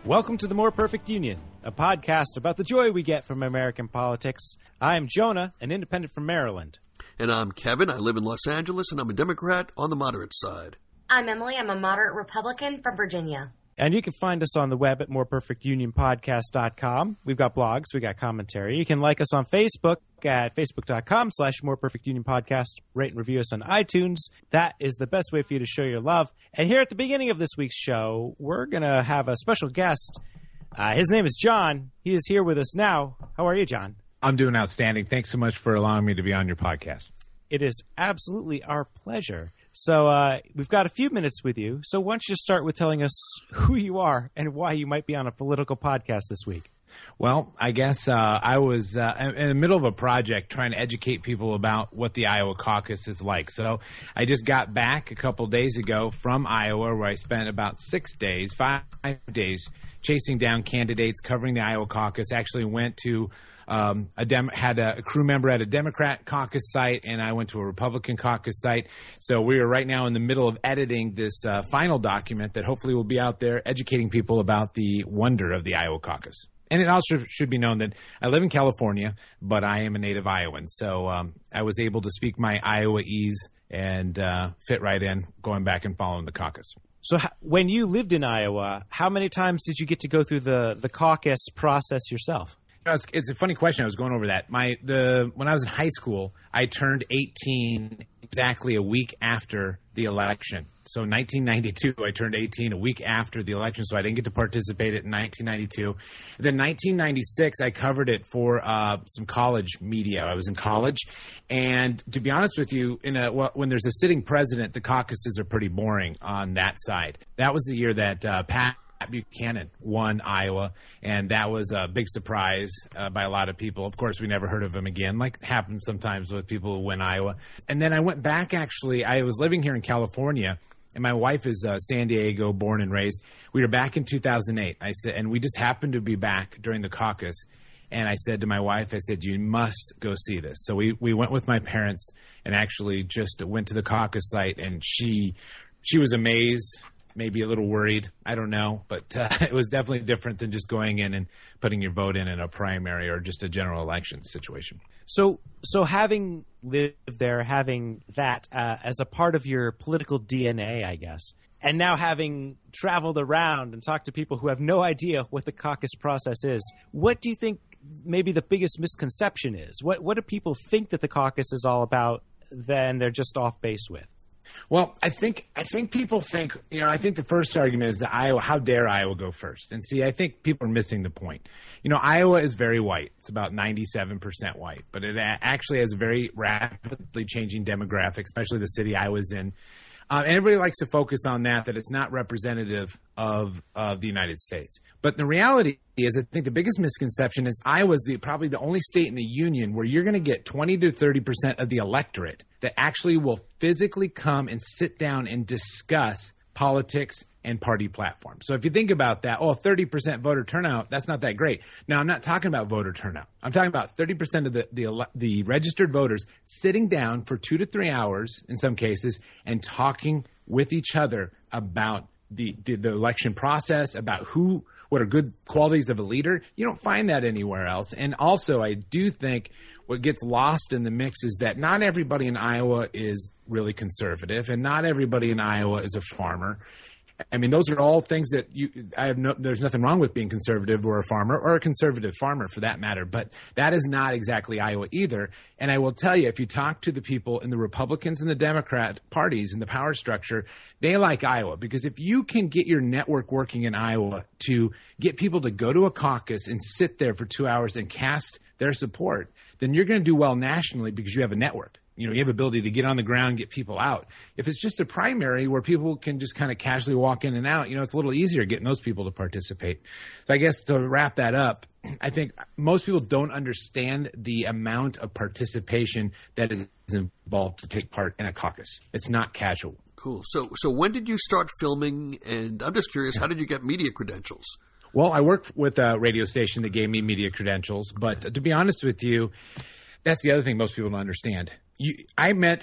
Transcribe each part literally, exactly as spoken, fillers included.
Welcome to the More Perfect Union, a podcast about the joy we get from American politics. I'm Jonah, an independent from Maryland. And I'm Kevin. I live in Los Angeles, and I'm a Democrat on the moderate side. I'm Emily. I'm a moderate Republican from Virginia. And you can find us on the web at more perfect union podcast dot com. We've got blogs. We got commentary. You can like us on Facebook at facebook.com slash more perfect union podcast. Rate and review us on iTunes. That is the best way for you to show your love. And here at the beginning of this week's show, we're going to have a special guest. Uh, his name is John. He is here with us now. How are you, John? I'm doing outstanding. Thanks so much for allowing me to be on your podcast. It is absolutely our pleasure. So uh, we've got a few minutes with you. So why don't you start with telling us who you are and why you might be on a political podcast this week? Well, I guess uh, I was uh, in the middle of a project trying to educate people about what the Iowa caucus is like. So I just got back a couple days ago from Iowa, where I spent about six days, five days, chasing down candidates, covering the Iowa caucus. Actually went to Um, a Dem- had a crew member at a Democrat caucus site, and I went to a Republican caucus site. So we are right now in the middle of editing this uh, final document that hopefully will be out there educating people about the wonder of the Iowa caucus. And it also should be known that I live in California, but I am a native Iowan. So um, I was able to speak my Iowaese and uh, fit right in going back and following the caucus. So h- when you lived in Iowa, how many times did you get to go through the, the caucus process yourself? It's, it's a funny question. I was going over that. My the when I was in high school, I turned eighteen exactly a week after the election. So nineteen ninety-two, I turned eighteen a week after the election, so I didn't get to participate in nineteen ninety-two. Then nineteen ninety-six, I covered it for uh, some college media. I was in college, and to be honest with you, in a well, when there's a sitting president, the caucuses are pretty boring on that side. That was the year that uh, Pat Buchanan won Iowa, and that was a big surprise uh, by a lot of people. Of course, we never heard of him again, like happens sometimes with people who win Iowa. And then I went back, actually. I was living here in California, and my wife is uh, San Diego, born and raised. We were back in two thousand eight, I said, and we just happened to be back during the caucus. And I said to my wife, I said, you must go see this. So we, we went with my parents and actually just went to the caucus site, and she she was amazed. Maybe a little worried. I don't know. But uh, it was definitely different than just going in and putting your vote in in a primary or just a general election situation. So so having lived there, having that uh, as a part of your political D N A, I guess, and now having traveled around and talked to people who have no idea what the caucus process is, what do you think maybe the biggest misconception is? What, what do people think that the caucus is all about then they're just off base with? Well, I think I think people think, you know, I think the first argument is that Iowa, how dare Iowa go first? And see, I think people are missing the point. You know, Iowa is very white. It's about ninety-seven percent white, but it actually has a very rapidly changing demographic, especially the city I was in. Uh, and everybody likes to focus on that, that it's not representative of uh, the United States. But the reality is, I think the biggest misconception is Iowa is the, probably the only state in the union where you're going to get twenty to thirty percent of the electorate that actually will physically come and sit down and discuss politics and party platforms. So if you think about that, oh, thirty percent voter turnout, that's not that great. Now, I'm not talking about voter turnout. I'm talking about thirty percent of the, the, the registered voters sitting down for two to three hours in some cases and talking with each other about the, the, the election process, about who, what are good qualities of a leader. You don't find that anywhere else. And also, I do think what gets lost in the mix is that not everybody in Iowa is really conservative, and not everybody in Iowa is a farmer. I mean, those are all things that you. I have no. There's nothing wrong with being conservative or a farmer, or a conservative farmer for that matter. But that is not exactly Iowa either. And I will tell you, if you talk to the people in the Republicans and the Democrat parties in the power structure, they like Iowa, because if you can get your network working in Iowa to get people to go to a caucus and sit there for two hours and cast their support, then you're going to do well nationally because you have a network. You know, you have ability to get on the ground, get people out. If it's just a primary where people can just kind of casually walk in and out, you know, it's a little easier getting those people to participate. So I guess to wrap that up, I think most people don't understand the amount of participation that is involved to take part in a caucus. It's not casual. Cool. So, so when did you start filming? And I'm just curious, how did you get media credentials? Well, I worked with a radio station that gave me media credentials. But to be honest with you, that's the other thing most people don't understand. You, I met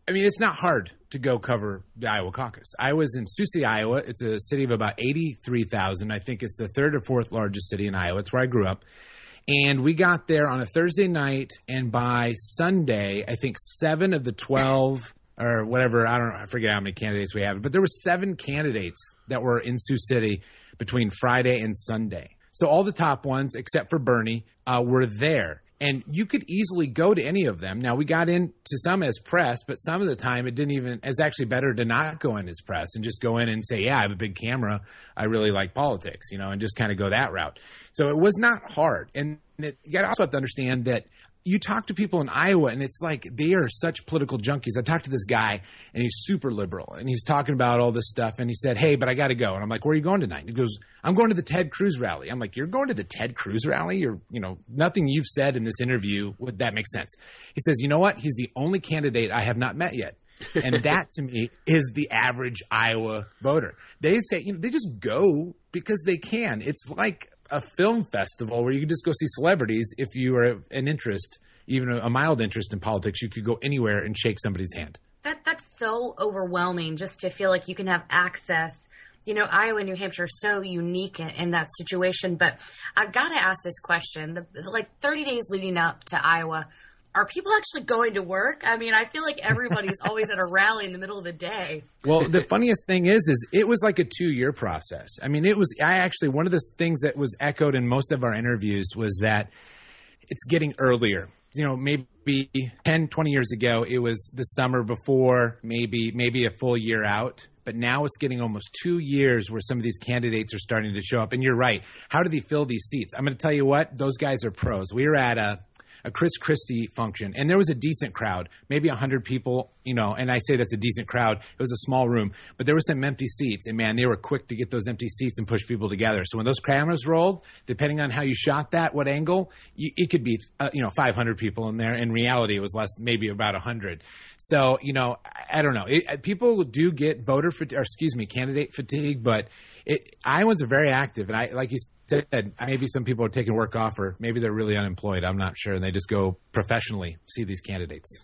I mean, it's not hard to go cover the Iowa caucus. I was in Sioux City, Iowa. It's a city of about eighty-three thousand. I think it's the third or fourth largest city in Iowa. It's where I grew up. And we got there on a Thursday night, and by Sunday, I think seven of the twelve or whatever, I don't know, I forget how many candidates we have, but there were seven candidates that were in Sioux City between Friday and Sunday. So all the top ones, except for Bernie, uh, were there. And you could easily go to any of them. Now, we got into some as press, but some of the time it didn't even – it's actually better to not go in as press and just go in and say, yeah, I have a big camera. I really like politics, you know, and just kind of go that route. So it was not hard. And it, you got to also have to understand that you talk to people in Iowa, and it's like they are such political junkies. I talked to this guy, and he's super liberal, and he's talking about all this stuff, and he said, hey, but I got to go. And I'm like, where are you going tonight? And he goes, I'm going to the Ted Cruz rally. I'm like, you're going to the Ted Cruz rally? You're, you know, nothing you've said in this interview would that make sense. He says, you know what? He's the only candidate I have not met yet. And that to me is the average Iowa voter. They say, you know, they just go because they can. It's like a film festival where you can just go see celebrities. If you are an interest, even a mild interest in politics, you could go anywhere and shake somebody's hand. That that's so overwhelming just to feel like you can have access. You know, Iowa and New Hampshire are so unique in, in that situation. But I've got to ask this question. The, the, like thirty days leading up to Iowa, are people actually going to work? I mean, I feel like everybody's always at a rally in the middle of the day. Well, the funniest thing is, is it was like a two-year process. I mean, it was – I actually – one of the things that was echoed in most of our interviews was that it's getting earlier. You know, maybe ten, twenty years ago, it was the summer before, maybe maybe a full year out. But now it's getting almost two years where some of these candidates are starting to show up. And you're right. How do they fill these seats? I'm going to tell you what. Those guys are pros. We were at a – a Chris Christie function, and there was a decent crowd, maybe one hundred people, you know, and I say that's a decent crowd. It was a small room, but there were some empty seats, and, man, they were quick to get those empty seats and push people together. So when those cameras rolled, depending on how you shot that, what angle, you, it could be, uh, you know, five hundred people in there. In reality, it was less, maybe about one hundred. So, you know, I, I don't know. It, people do get voter fatigue, or excuse me, candidate fatigue, but it, Iowans are very active, and I, like you said, maybe some people are taking work off, or maybe they're really unemployed. I'm not sure, and they just go professionally see these candidates.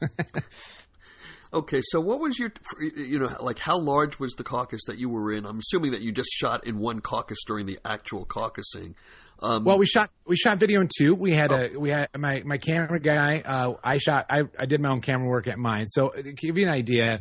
Okay, so what was your, you know, like how large was the caucus that you were in? I'm assuming that you just shot in one caucus during the actual caucusing. Um, well, we shot we shot video in two. We had oh. a we had my my camera guy. Uh, I shot. I I did my own camera work at mine. So to give you an idea,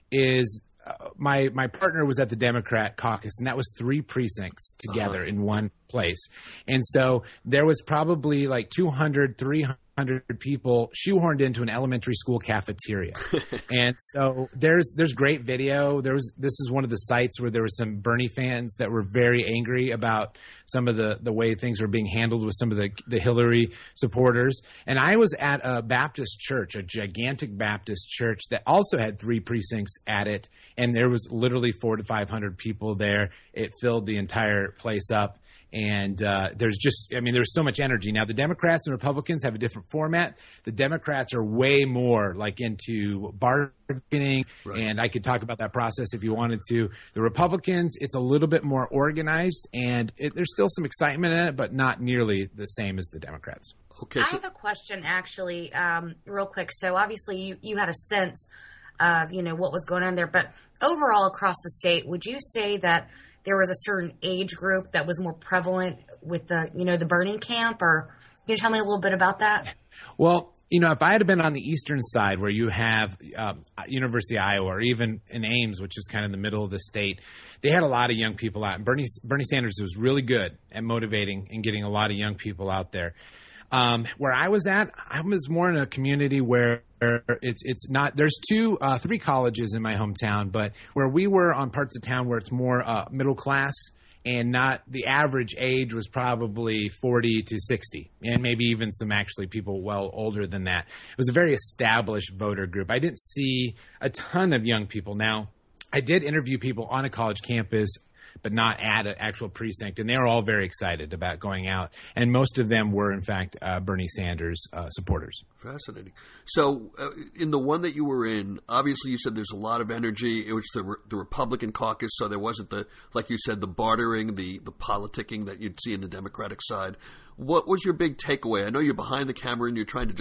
is uh, my my partner was at the Democrat caucus, and that was three precincts together uh-huh. in one place. And so there was probably like two hundred, three hundred people shoehorned into an elementary school cafeteria. And so there's there's great video. There was this is one of the sites where there were some Bernie fans that were very angry about some of the, the way things were being handled with some of the, the Hillary supporters. And I was at a Baptist church, a gigantic Baptist church that also had three precincts at it. And there was literally four to five hundred people there. It filled the entire place up. And uh, there's just, I mean, there's so much energy. Now, the Democrats and Republicans have a different format. The Democrats are way more like into bargaining, right. And I could talk about that process if you wanted to. The Republicans, it's a little bit more organized, and it, there's still some excitement in it, but not nearly the same as the Democrats. Okay, so- I have a question, actually, um, real quick. So obviously you, you had a sense of, you know, what was going on there, but overall across the state, would you say that there was a certain age group that was more prevalent with the, you know, the Bernie camp, or can you tell me a little bit about that? Well, you know, if I had been on the eastern side where you have uh, University of Iowa, or even in Ames, which is kind of in the middle of the state, they had a lot of young people out. And Bernie, Bernie Sanders was really good at motivating and getting a lot of young people out there. Um, where I was at, I was more in a community where it's it's not. There's two, uh, three colleges in my hometown, but where we were on parts of town where it's more uh, middle class, and not the average age was probably forty to sixty, and maybe even some actually people well older than that. It was a very established voter group. I didn't see a ton of young people. Now, I did interview people on a college campus, but not at an actual precinct. And they were all very excited about going out. And most of them were, in fact, uh, Bernie Sanders uh, supporters. Fascinating. So uh, in the one that you were in, obviously you said there's a lot of energy. It was the, re- the Republican caucus, so there wasn't the, like you said, the bartering, the, the politicking that you'd see in the Democratic side. What was your big takeaway? I know you're behind the camera and you're trying to just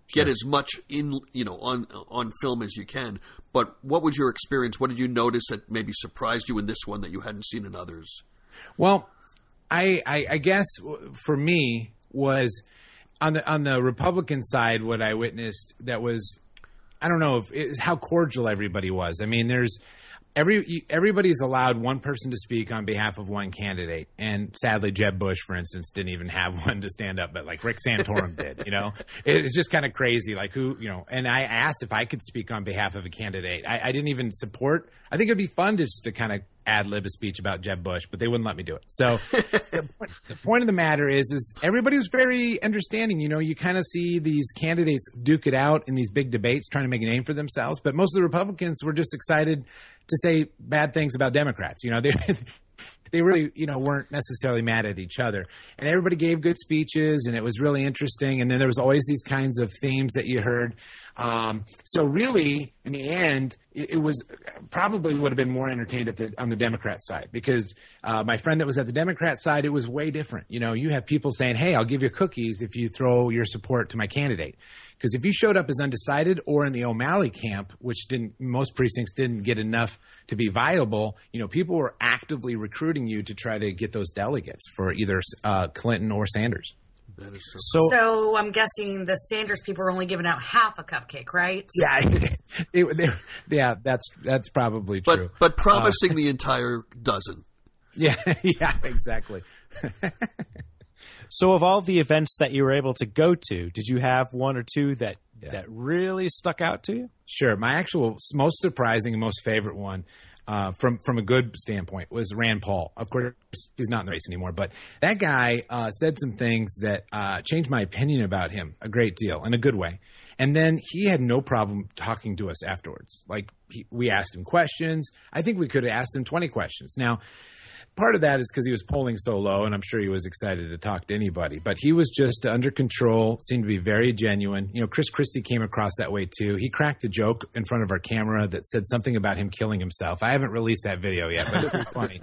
get as much in, you know, on on film as you can. But what was your experience? What did you notice that maybe surprised you in this one that you hadn't seen in others? Well, I, I, I guess for me was on the on the Republican side, what I witnessed that was, I don't know if is how cordial everybody was. I mean, there's every everybody's allowed one person to speak on behalf of one candidate, and sadly, Jeb Bush, for instance, didn't even have one to stand up, but like Rick Santorum did. You know, it's just kind of crazy. Like who, you know, and I asked if I could speak on behalf of a candidate. I, I didn't even support. I think it'd be fun just to kind of ad lib a speech about Jeb Bush, but they wouldn't let me do it. So the, point, the point of the matter is, is everybody was very understanding. You know, you kind of see these candidates duke it out in these big debates, trying to make a name for themselves. But most of the Republicans were just excited to say bad things about Democrats. You know, they they really, you know, weren't necessarily mad at each other. And everybody gave good speeches, and it was really interesting. And then there was always these kinds of themes that you heard. Um, so really, in the end, it, it was probably would have been more entertained at the, on the Democrat side, because uh, my friend that was at the Democrat side, it was way different. You know, you have people saying, hey, I'll give you cookies if you throw your support to my candidate. Because if you showed up as undecided or in the O'Malley camp, which didn't, most precincts didn't get enough to be viable, you know, people were actively recruiting you to try to get those delegates for either uh, Clinton or Sanders. That is so, so, so I'm guessing the Sanders people are only giving out half a cupcake, right? Yeah, it, they, yeah, that's that's probably true. But but promising uh, the entire dozen. Yeah, yeah, exactly. So of all the events that you were able to go to, did you have one or two that, yeah. that really stuck out to you? Sure. My actual most surprising and most favorite one uh, from, from a good standpoint was Rand Paul. Of course, he's not in the race anymore, but that guy uh, said some things that uh, changed my opinion about him a great deal in a good way. And then he had no problem talking to us afterwards. Like he, we asked him questions. I think we could have asked him twenty questions. Now, part of that is because he was polling so low, and I'm sure he was excited to talk to anybody. But he was just under control, seemed to be very genuine. You know, Chris Christie came across that way too. He cracked a joke in front of our camera that said something about him killing himself. I haven't released that video yet, but it's pretty funny.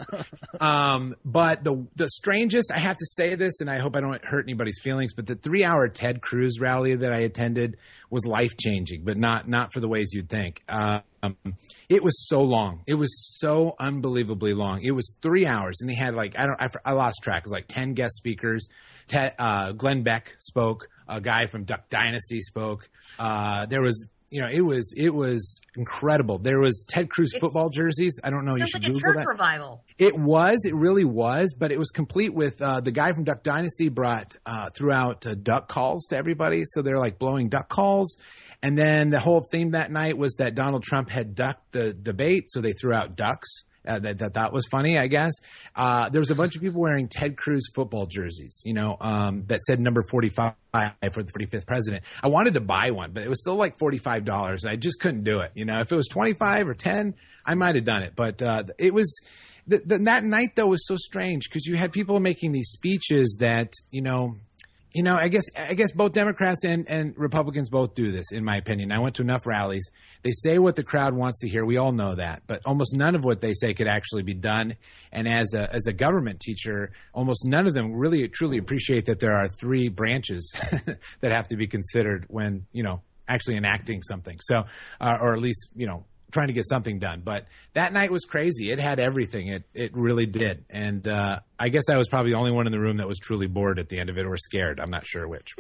Um, but the the strangest, I have to say this, and I hope I don't hurt anybody's feelings, but the three-hour Ted Cruz rally that I attended was life-changing, but not not for the ways you'd think. Uh, Um, it was so long. It was so unbelievably long. It was three hours, and they had like I don't. I, I lost track. It was like ten guest speakers. Ted, uh, Glenn Beck spoke. A guy from Duck Dynasty spoke. Uh, there was, you know, it was it was incredible. There was Ted Cruz it's, football jerseys. I don't know. You should like a Google church that. Revival. It was. It really was. But it was complete with uh, the guy from Duck Dynasty brought uh, throughout uh, duck calls to everybody. So they're like blowing duck calls. And then the whole theme that night was that Donald Trump had ducked the debate, so they threw out ducks. Uh, that, that that was funny, I guess. Uh, there was a bunch of people wearing Ted Cruz football jerseys, you know, um, that said number forty-five for the forty-fifth president. I wanted to buy one, but it was still like forty-five dollars. I just couldn't do it. You know, if it was twenty-five or ten, I might have done it. But uh, it was the, the, that night, though, was so strange because you had people making these speeches that, you know, You know, I guess I guess both Democrats and, and Republicans both do this, in my opinion. I went to enough rallies. They say what the crowd wants to hear. We all know that. But almost none of what they say could actually be done. And as a as a government teacher, almost none of them really truly appreciate that there are three branches that have to be considered when, you know, actually enacting something. So, uh, or at least, you know, trying to get something done. But that night was crazy. It had everything. It it really did. And uh, I guess I was probably the only one in the room that was truly bored at the end of it or scared. I'm not sure which.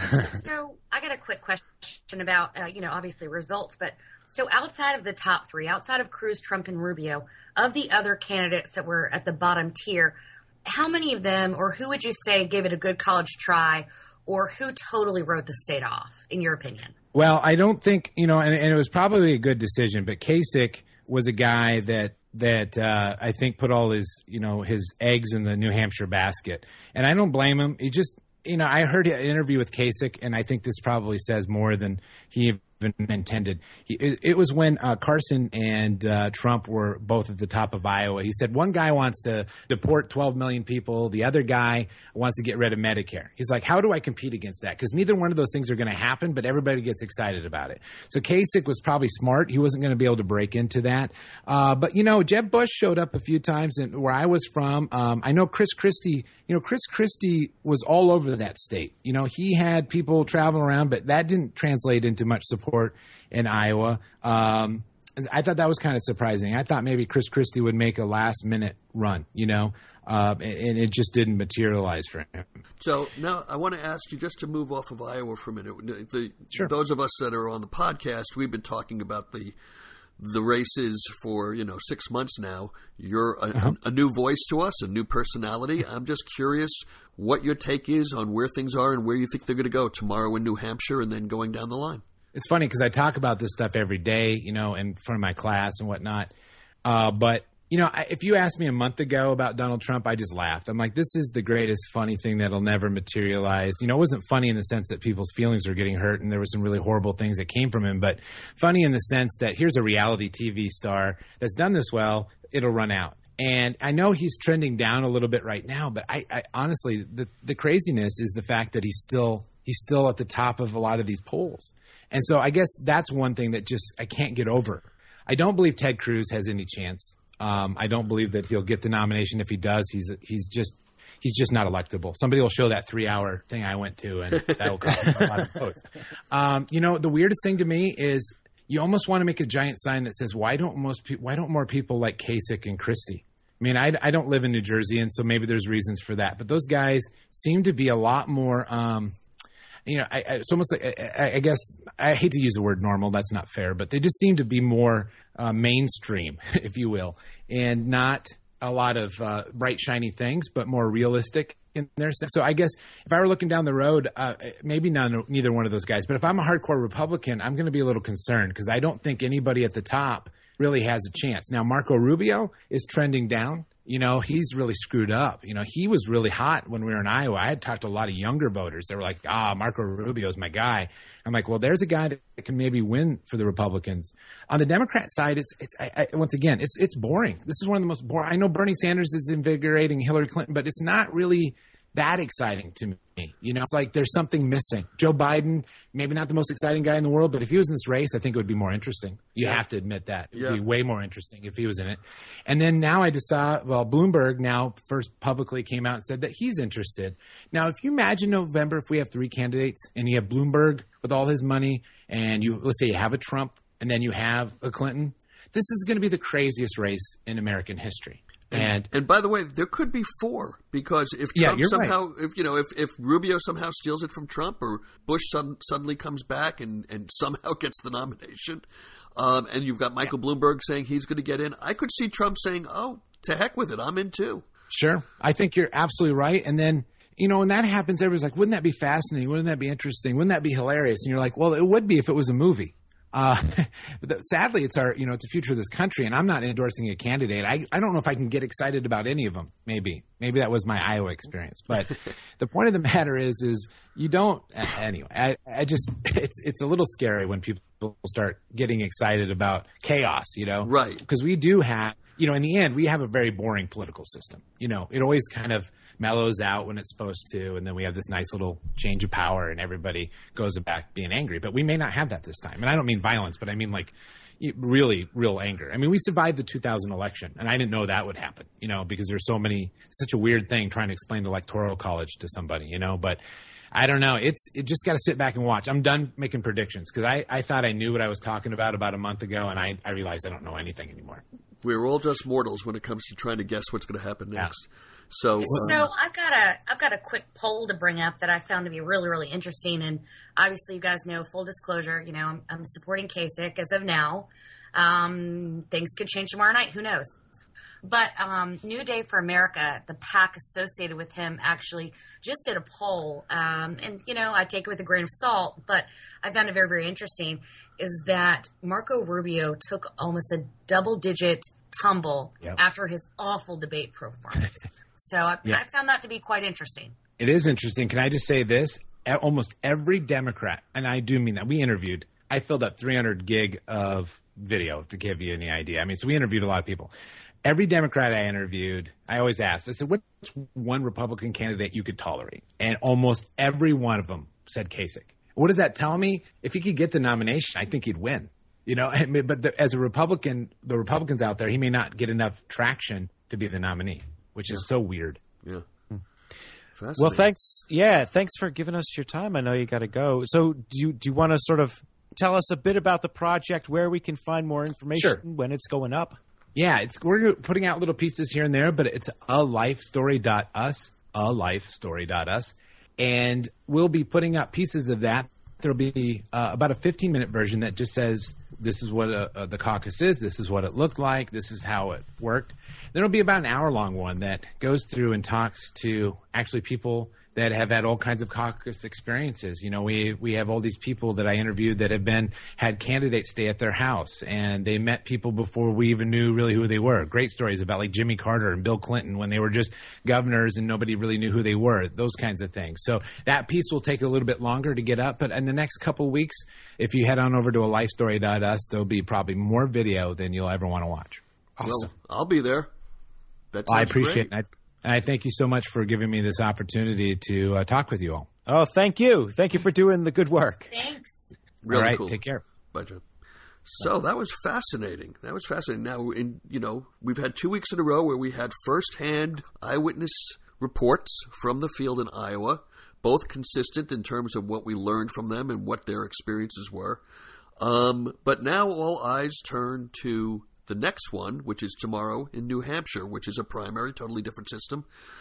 So I got a quick question about, uh, you know, obviously results. But so outside of the top three, outside of Cruz, Trump, and Rubio, of the other candidates that were at the bottom tier, how many of them, or who would you say gave it a good college try, or who totally wrote the state off, in your opinion? Well, I don't think, you know, and, and it was probably a good decision, but Kasich was a guy that that uh, I think put all his, you know, his eggs in the New Hampshire basket. And I don't blame him. He just, you know, I heard an interview with Kasich, and I think this probably says more than he intended. He, it, it was when uh, Carson and uh, Trump were both at the top of Iowa. He said one guy wants to deport twelve million people. The other guy wants to get rid of Medicare. He's like, how do I compete against that? Because neither one of those things are going to happen, but everybody gets excited about it. So Kasich was probably smart. He wasn't going to be able to break into that. Uh, but, you know, Jeb Bush showed up a few times in, where I was from. Um, I know Chris Christie, you know, Chris Christie was all over that state. You know, he had people traveling around, but that didn't translate into much support in Iowa. Um, I thought that was kind of surprising. I thought maybe Chris Christie would make a last minute run, you know, uh, and, and it just didn't materialize for him. So now I want to ask you just to move off of Iowa for a minute. The, sure. Those of us that are on the podcast, we've been talking about the the races for, you know, six months now. You're a, uh-huh. a, a new voice to us, a new personality. I'm just curious what your take is on where things are and where you think they're going to go tomorrow in New Hampshire and then going down the line. It's funny because I talk about this stuff every day, you know, in front of my class and whatnot. Uh, but, you know, I, if you asked me a month ago about Donald Trump, I just laughed. I'm like, this is the greatest funny thing that'll never materialize. You know, it wasn't funny in the sense that people's feelings were getting hurt and there were some really horrible things that came from him, but funny in the sense that here's a reality T V star that's done this well, it'll run out. And I know he's trending down a little bit right now, but I, I honestly, the, the craziness is the fact that he's still he's still at the top of a lot of these polls. And so I guess that's one thing that just I can't get over. I don't believe Ted Cruz has any chance. Um, I don't believe that he'll get the nomination. If he does, he's he's just he's just not electable. Somebody will show that three-hour thing I went to, and that will cost a lot of votes. Um, you know, the weirdest thing to me is you almost want to make a giant sign that says, "Why don't most pe- Why don't more people like Kasich and Christie?" I mean, I, I don't live in New Jersey, and so maybe there's reasons for that. But those guys seem to be a lot more. Um, You know, I, I, it's almost like I, I guess I hate to use the word normal. That's not fair, but they just seem to be more uh, mainstream, if you will, and not a lot of uh, bright, shiny things, but more realistic in their sense. So I guess if I were looking down the road, uh, maybe none, neither one of those guys. But if I'm a hardcore Republican, I'm going to be a little concerned because I don't think anybody at the top really has a chance. Now, Marco Rubio is trending down. You know, he's really screwed up. You know, he was really hot when we were in Iowa. I had talked to a lot of younger voters. They were like, ah, Marco Rubio's my guy. I'm like, well, there's a guy that can maybe win for the Republicans. On the Democrat side, it's it's I, I, once again, it's it's boring. This is one of the most boring. I know Bernie Sanders is invigorating Hillary Clinton, but it's not really that exciting to me. You know, it's like there's something missing. Joe Biden, maybe not the most exciting guy in the world, but if he was in this race, I think it would be more interesting. You yeah. have to admit that. It would yeah. be way more interesting if he was in it. And then now I just saw, well, Bloomberg now first publicly came out and said that he's interested. Now, if you imagine November, if we have three candidates and you have Bloomberg with all his money and you, let's say you have a Trump and then you have a Clinton, this is going to be the craziest race in American history. And, and and by the way, there could be four because if Trump yeah, somehow, right. if you know, if, if Rubio somehow steals it from Trump or Bush sudden, suddenly comes back and, and somehow gets the nomination, um, and you've got Michael yeah. Bloomberg saying he's going to get in, I could see Trump saying, "Oh, to heck with it, I'm in too." Sure, I think you're absolutely right. And then you know when that happens, everybody's like, "Wouldn't that be fascinating? Wouldn't that be interesting? Wouldn't that be hilarious?" And you're like, "Well, it would be if it was a movie." Uh, but sadly, it's our, you know, it's the future of this country, and I'm not endorsing a candidate. I, I don't know if I can get excited about any of them. Maybe, maybe that was my Iowa experience. But the point of the matter is, is you don't. Anyway, I, I just, it's, it's a little scary when people start getting excited about chaos. You know, right? Because we do have, you know, in the end, we have a very boring political system. You know, it always kind of mellows out when it's supposed to, and then we have this nice little change of power and everybody goes back being angry. But we may not have that this time. And I don't mean violence, but I mean like really real anger. I mean, we survived the two thousand election, and I didn't know that would happen, you know, because there's so many – such a weird thing trying to explain the Electoral College to somebody, you know. But I don't know. It's it just got to sit back and watch. I'm done making predictions because I, I thought I knew what I was talking about about a month ago, and I, I realized I don't know anything anymore. We're all just mortals when it comes to trying to guess what's going to happen next. Yeah. So, so um, I've got a I've got a quick poll to bring up that I found to be really really interesting, and obviously you guys know, full disclosure, you know I'm, I'm supporting Kasich as of now. Um, things could change tomorrow night, who knows? But um, New Day for America, the PAC associated with him, actually just did a poll, um, and you know I take it with a grain of salt, but I found it very very interesting. Is that Marco Rubio took almost a double digit tumble yep. after his awful debate performance. So I, yeah. I found that to be quite interesting. It is interesting. Can I just say this? Almost every Democrat, and I do mean that, we interviewed I filled up three hundred gig of video to give you any idea. I mean, so we interviewed a lot of people. Every Democrat I interviewed, I always asked, I said, what's one Republican candidate you could tolerate? And almost every one of them said Kasich. What does that tell me? If he could get the nomination, I think he'd win. You know, but the, as a Republican, the Republicans out there, he may not get enough traction to be the nominee, which is so weird. Yeah. Well, thanks. Yeah, thanks for giving us your time. I know you got to go. So do you, do you want to sort of tell us a bit about the project, where we can find more information Sure. when it's going up? Yeah, it's we're putting out little pieces here and there, but it's a life story dot us, a life story dot us, and we'll be putting out pieces of that. There'll be uh, about a fifteen minute version that just says this is what uh, uh, the caucus is, this is what it looked like, this is how it worked. Then there'll be about an hour long one that goes through and talks to actually people that have had all kinds of caucus experiences. You know, we we have all these people that I interviewed that have been had candidates stay at their house, and they met people before we even knew really who they were. Great stories about like Jimmy Carter and Bill Clinton when they were just governors and nobody really knew who they were, those kinds of things. So that piece will take a little bit longer to get up, but in the next couple of weeks, if you head on over to a life story dot us, there'll be probably more video than you'll ever want to watch. Awesome. Well, I'll be there. That Well, I sounds appreciate great. it. And I thank you so much for giving me this opportunity to uh, talk with you all. Oh, thank you. Thank you for doing the good work. Thanks. Really all right, cool. take care. Bye, John. So that was fascinating. That was fascinating. Now, in you know, we've had two weeks in a row where we had firsthand eyewitness reports from the field in Iowa, both consistent in terms of what we learned from them and what their experiences were. Um, but now all eyes turn to the next one, which is tomorrow in New Hampshire, which is a primary, totally different system.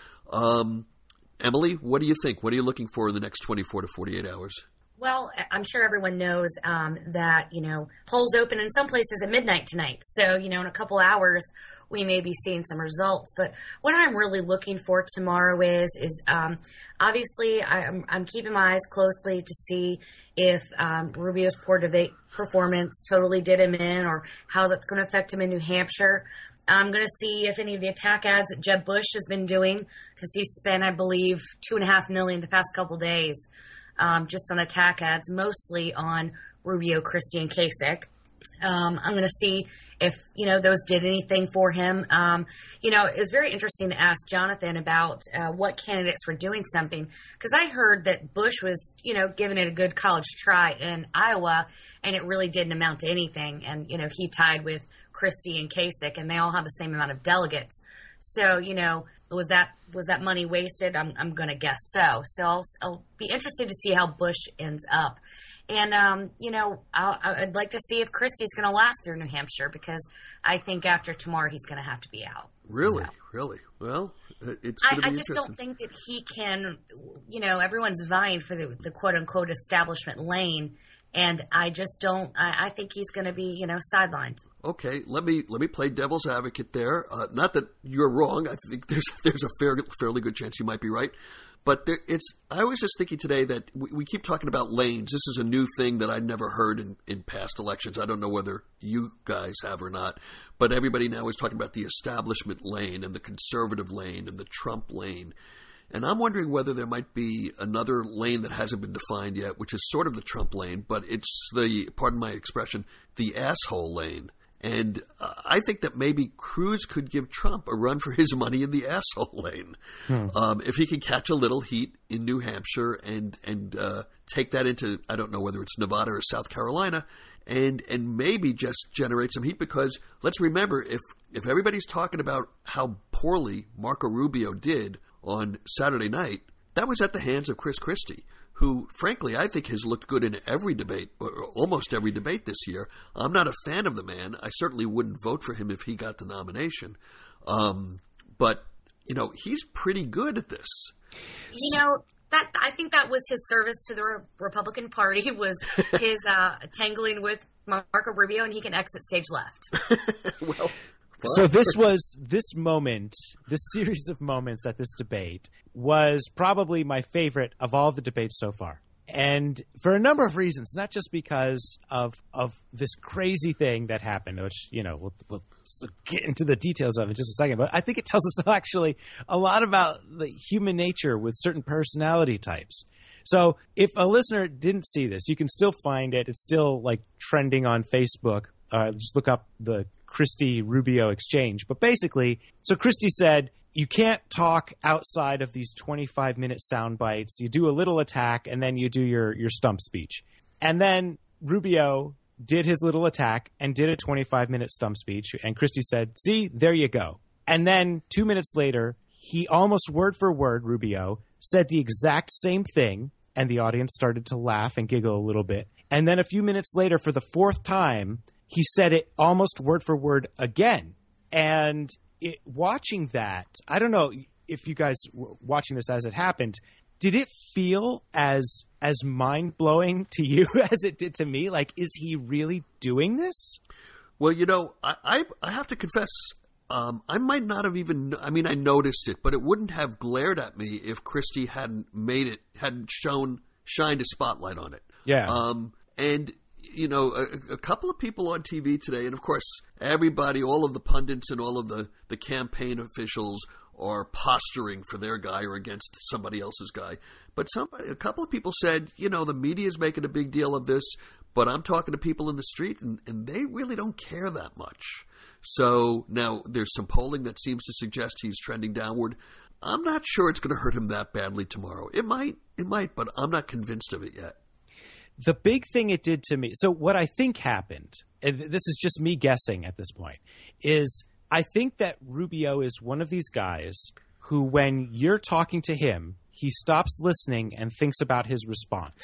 Um, Emily, what do you think? What are you looking for in the next twenty-four to forty-eight hours? Well, I'm sure everyone knows um, that, you know, polls open in some places at midnight tonight. So, you know, in a couple hours, we may be seeing some results. But what I'm really looking for tomorrow is, is um, obviously I'm, I'm keeping my eyes closely to see if um, Rubio's poor debate performance totally did him in, or how that's going to affect him in New Hampshire. I'm going to see if any of the attack ads that Jeb Bush has been doing, because he's spent, I believe, two and a half million the past couple days um, just on attack ads, mostly on Rubio, Christie, and Kasich. Um, I'm going to see if, you know, those did anything for him. Um, you know, it was very interesting to ask Jonathan about uh, what candidates were doing something, because I heard that Bush was, you know, giving it a good college try in Iowa, and it really didn't amount to anything. And, you know, he tied with Christie and Kasich, and they all have the same amount of delegates. So, you know, was that was that money wasted? I'm, I'm going to guess so. So I'll, I'll be interested to see how Bush ends up. And, um, you know, I'll, I'd like to see if Christie's going to last through New Hampshire, because I think after tomorrow he's going to have to be out. Really? So. Really? Well, it's I, going to I be just interesting. don't think that he can, you know, everyone's vying for the, the quote-unquote establishment lane, and I just don't – I think he's going to be, you know, sidelined. Okay, let me let me play devil's advocate there. Uh, not that you're wrong. I think there's there's a fair, fairly good chance you might be right. But there, it's. I was just thinking today that we, we keep talking about lanes. This is a new thing that I'd never heard in, in past elections. I don't know whether you guys have or not. But everybody now is talking about the establishment lane and the conservative lane and the Trump lane. And I'm wondering whether there might be another lane that hasn't been defined yet, which is sort of the Trump lane, but it's the, pardon my expression, the asshole lane. And uh, I think that maybe Cruz could give Trump a run for his money in the asshole lane. Hmm. Um, if he can catch a little heat in New Hampshire and and uh, take that into, I don't know whether it's Nevada or South Carolina, and and maybe just generate some heat. Because let's remember, if, if everybody's talking about how poorly Marco Rubio did on Saturday night, that was at the hands of Chris Christie, who, frankly, I think has looked good in every debate, or almost every debate this year. I'm not a fan of the man. I certainly wouldn't vote for him if he got the nomination. Um, but, you know, he's pretty good at this. You know, that I think that was his service to the Re- Republican Party, was his uh, tangling with Marco Rubio, and he can exit stage left. Well... So this was this moment, this series of moments at this debate was probably my favorite of all the debates so far. And for a number of reasons, not just because of of this crazy thing that happened, which, you know, we'll, we'll get into the details of in just a second. But I think it tells us actually a lot about the human nature with certain personality types. So if a listener didn't see this, you can still find it. It's still like trending on Facebook. Uh, just look up the Christie Rubio exchange. But basically, so Christie said, you can't talk outside of these twenty-five minute sound bites. You do a little attack and then you do your, your stump speech. And then Rubio did his little attack and did a twenty-five minute stump speech. And Christie said, see, there you go. And then two minutes later, he almost word for word, Rubio, said the exact same thing. And the audience started to laugh and giggle a little bit. And then a few minutes later, for the fourth time, he said it almost word for word again. And it, watching that, I don't know if you guys were watching this as it happened, did it feel as as mind-blowing to you as it did to me? Like, is he really doing this? Well, you know, I, I, I have to confess, um, I might not have even, I mean, I noticed it, but it wouldn't have glared at me if Christie hadn't made it, hadn't shown, shined a spotlight on it. Yeah. Um, and, you know, a, a couple of people on T V today, and of course, everybody, all of the pundits and all of the, the campaign officials are posturing for their guy or against somebody else's guy. But somebody, a couple of people said, you know, the media is making a big deal of this, but I'm talking to people in the street, and, and they really don't care that much. So now there's some polling that seems to suggest he's trending downward. I'm not sure it's going to hurt him that badly tomorrow. It might, it might, but I'm not convinced of it yet. The big thing it did to me, so what I think happened, and this is just me guessing at this point, is I think that Rubio is one of these guys who, when you're talking to him, he stops listening and thinks about his response.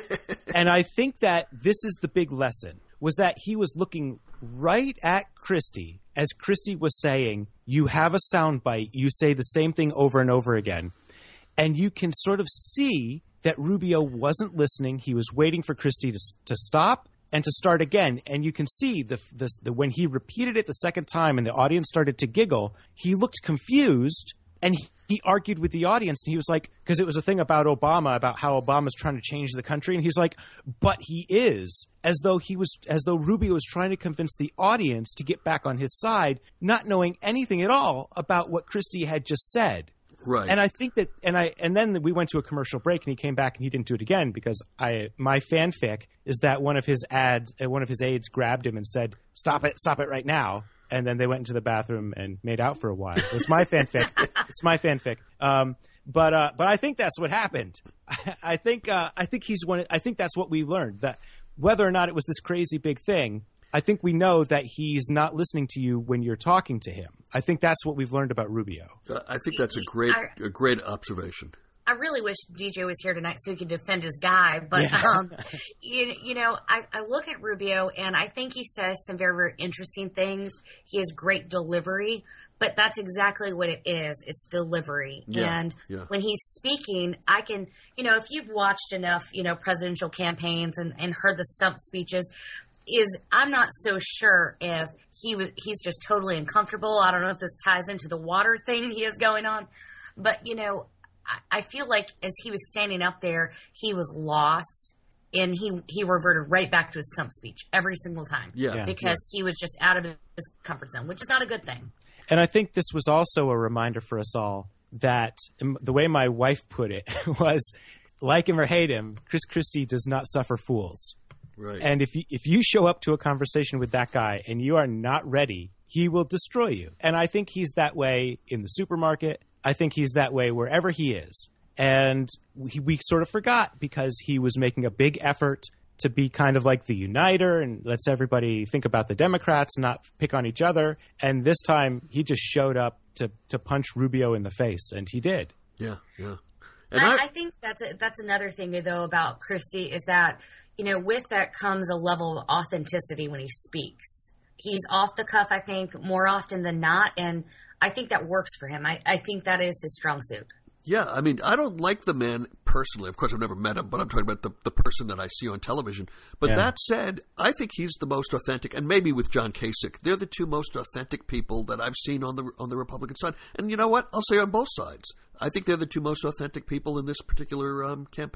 And I think that this is the big lesson, was that he was looking right at Christie as Christie was saying, you have a soundbite, you say the same thing over and over again. And you can sort of see that Rubio wasn't listening. He was waiting for Christie to, to stop and to start again. And you can see the, the, the when he repeated it the second time and the audience started to giggle, he looked confused and he, he argued with the audience. And he was like, because it was a thing about Obama, about how Obama's trying to change the country. And he's like, but he is, as though he was, as though Rubio was trying to convince the audience to get back on his side, not knowing anything at all about what Christie had just said. Right. And I think that, and I, and then we went to a commercial break, and he came back and he didn't do it again because I, my fanfic is that one of his ads, uh, one of his aides grabbed him and said, "Stop it, stop it right now." And then they went into the bathroom and made out for a while. It's my fanfic. It's my fanfic. Um, but uh, but I think that's what happened. I, I think uh, I think he's one. I think that's what we learned, that whether or not it was this crazy big thing, I think we know that he's not listening to you when you're talking to him. I think that's what we've learned about Rubio. I think that's a great, a great observation. I really wish D J was here tonight so he could defend his guy. But, Yeah. um, you, you know, I, I look at Rubio, and I think he says some very, very interesting things. He has great delivery. But that's exactly what it is. It's delivery. Yeah, and yeah. when he's speaking, I can, you know, if you've watched enough, you know, presidential campaigns and, and heard the stump speeches, is I'm not so sure if he w- he's just totally uncomfortable. I don't know if this ties into the water thing he has going on. But, you know, I, I feel like as he was standing up there, he was lost. And he, he reverted right back to his stump speech every single time. Yeah. Yeah. Because he was just out of his comfort zone, which is not a good thing. And I think this was also a reminder for us all that um, the way my wife put it was, like him or hate him, Chris Christie does not suffer fools. Right. And if you, if you show up to a conversation with that guy and you are not ready, he will destroy you. And I think he's that way in the supermarket. I think he's that way wherever he is. And we, we sort of forgot because he was making a big effort to be kind of like the uniter and lets everybody think about the Democrats, not pick on each other. And this time he just showed up to, to punch Rubio in the face, and he did. Yeah, yeah. And I, I, I think that's a, that's another thing, though, about Christie is that, you know, with that comes a level of authenticity when he speaks. He's off the cuff, I think, more often than not, and I think that works for him. I, I think that is his strong suit. yeah, I mean, I don't like the man personally. Of course, I've never met him, but I'm talking about the, the person that I see on television. But Yeah. that said, I think he's the most authentic, and maybe with John Kasich, they're the two most authentic people that I've seen on the on the Republican side. And you know what? I'll say on both sides. I think they're the two most authentic people in this particular um, campaign.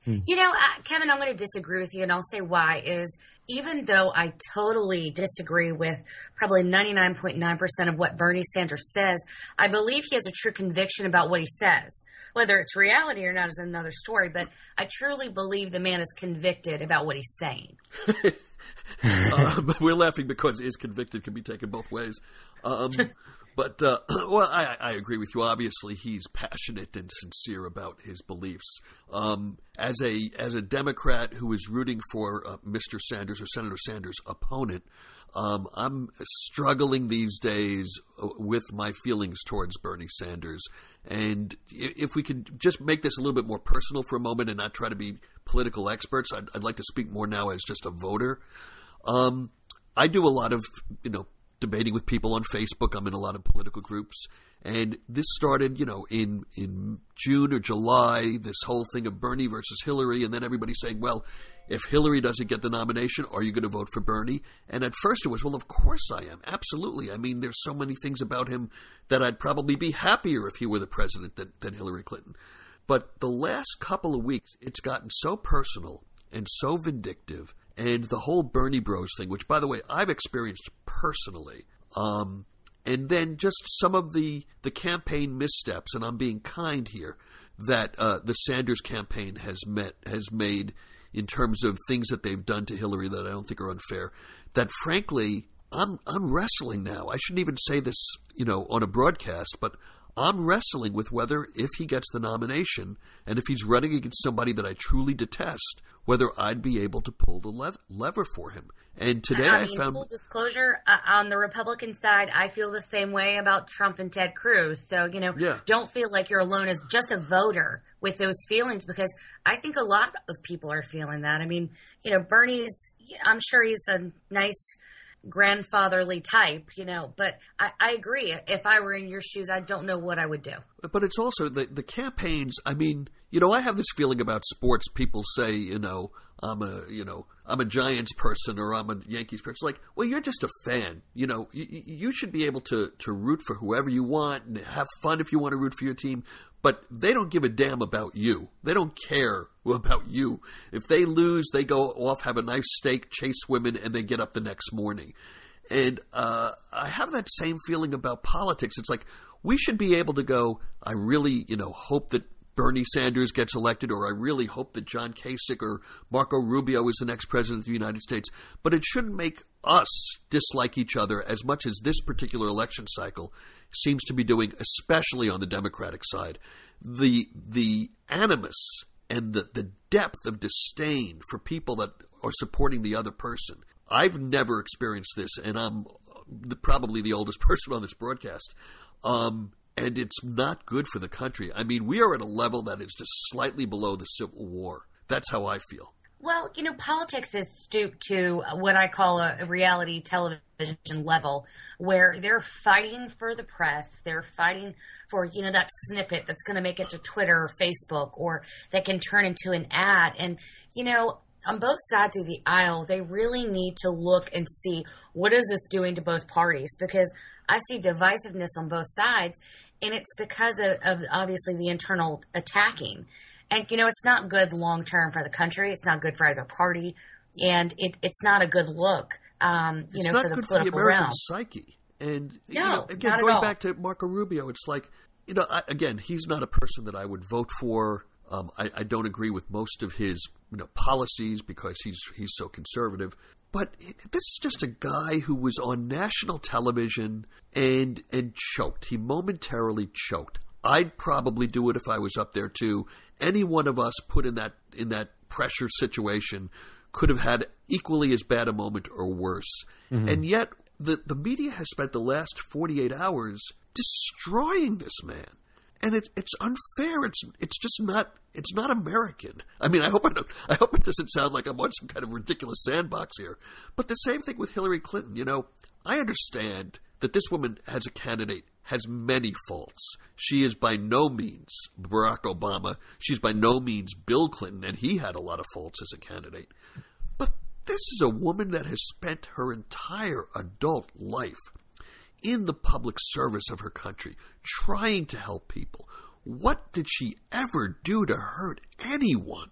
Hmm. You know, uh, Kevin, I'm going to disagree with you, and I'll say why. Is even though I totally disagree with probably ninety-nine point nine percent of what Bernie Sanders says, I believe he has a true conviction about what he says. Whether it's reality or not is another story, but I truly believe the man is convicted about what he's saying. um, we're laughing because is convicted can be taken both ways. Um, but, uh, well, I, I agree with you. Obviously, he's passionate and sincere about his beliefs. Um, as a as a Democrat who is rooting for uh, Mister Sanders or Senator Sanders' opponent, um, I'm struggling these days with my feelings towards Bernie Sanders. And if we could just make this a little bit more personal for a moment and not try to be political experts, I'd, I'd like to speak more now as just a voter. Um, I do a lot of, you know, debating with people on Facebook. I'm in a lot of political groups. And this started, you know, in, in June or July, this whole thing of Bernie versus Hillary. And then everybody saying, well, if Hillary doesn't get the nomination, are you going to vote for Bernie? And at first it was, well, of course I am. Absolutely. I mean, there's so many things about him that I'd probably be happier if he were the president than, than Hillary Clinton. But the last couple of weeks, it's gotten so personal and so vindictive. And the whole Bernie Bros thing, which, by the way, I've experienced personally. Um, and then just some of the, the campaign missteps, and I'm being kind here, that uh, the Sanders campaign has met has made in terms of things that they've done to Hillary that I don't think are unfair, that frankly, I'm I'm wrestling now. I shouldn't even say this, you know, on a broadcast, but I'm wrestling with whether if he gets the nomination and if he's running against somebody that I truly detest, whether I'd be able to pull the lev- lever for him. And today I, I mean, found... full disclosure, uh, on the Republican side, I feel the same way about Trump and Ted Cruz. So, you know, yeah. Don't feel like you're alone as just a voter with those feelings, because I think a lot of people are feeling that. I mean, you know, Bernie's, I'm sure he's a nice grandfatherly type, you know, but I, I agree. If I were in your shoes, I don't know what I would do. But it's also the, the campaigns. I mean, you know, I have this feeling about sports. People say, you know, I'm a, you know, I'm a Giants person or I'm a Yankees person. Like, well, you're just a fan. You know, you, you should be able to, to root for whoever you want and have fun if you want to root for your team. But they don't give a damn about you. They don't care about you. If they lose, they go off, have a nice steak, chase women, and they get up the next morning. And uh, I have that same feeling about politics. It's like we should be able to go, I really, you know, hope that Bernie Sanders gets elected, or I really hope that John Kasich or Marco Rubio is the next president of the United States. But it shouldn't make us dislike each other as much as this particular election cycle seems to be doing, especially on the Democratic side. The the animus and the, the depth of disdain for people that are supporting the other person. I've never experienced this, and I'm the, probably the oldest person on this broadcast. Um, and it's not good for the country. I mean, we are at a level that is just slightly below the Civil War. That's how I feel. Well, you know, politics has stooped to what I call a, a reality television level, where they're fighting for the press. They're fighting for, you know, that snippet that's going to make it to Twitter or Facebook, or that can turn into an ad. And, you know, on both sides of the aisle, they really need to look and see, what is this doing to both parties? Because I see divisiveness on both sides, and it's because of, of obviously the internal attacking. And, you know, it's not good long term for the country. It's not good for either party. And it, it's not a good look, um, you it's know, not for the good political for the American realm. psyche. And, no, you know, again, not going at all. back to Marco Rubio, it's like, you know, I, again, he's not a person that I would vote for. Um, I, I don't agree with most of his, you know, policies because he's he's so conservative. But this is just a guy who was on national television and and choked. He momentarily choked. I'd probably do it if I was up there too. Any one of us put in that in that pressure situation could have had equally as bad a moment or worse. Mm-hmm. And yet the, the media has spent the last forty-eight hours destroying this man. And it, it's unfair. It's it's just not it's not American. I mean, I hope I don't, I hope it doesn't sound like I'm on some kind of ridiculous sandbox here. But the same thing with Hillary Clinton. You know, I understand that this woman as a candidate has many faults. She is by no means Barack Obama. She's by no means Bill Clinton, and he had a lot of faults as a candidate. But this is a woman that has spent her entire adult life in the public service of her country, trying to help people. What did she ever do to hurt anyone?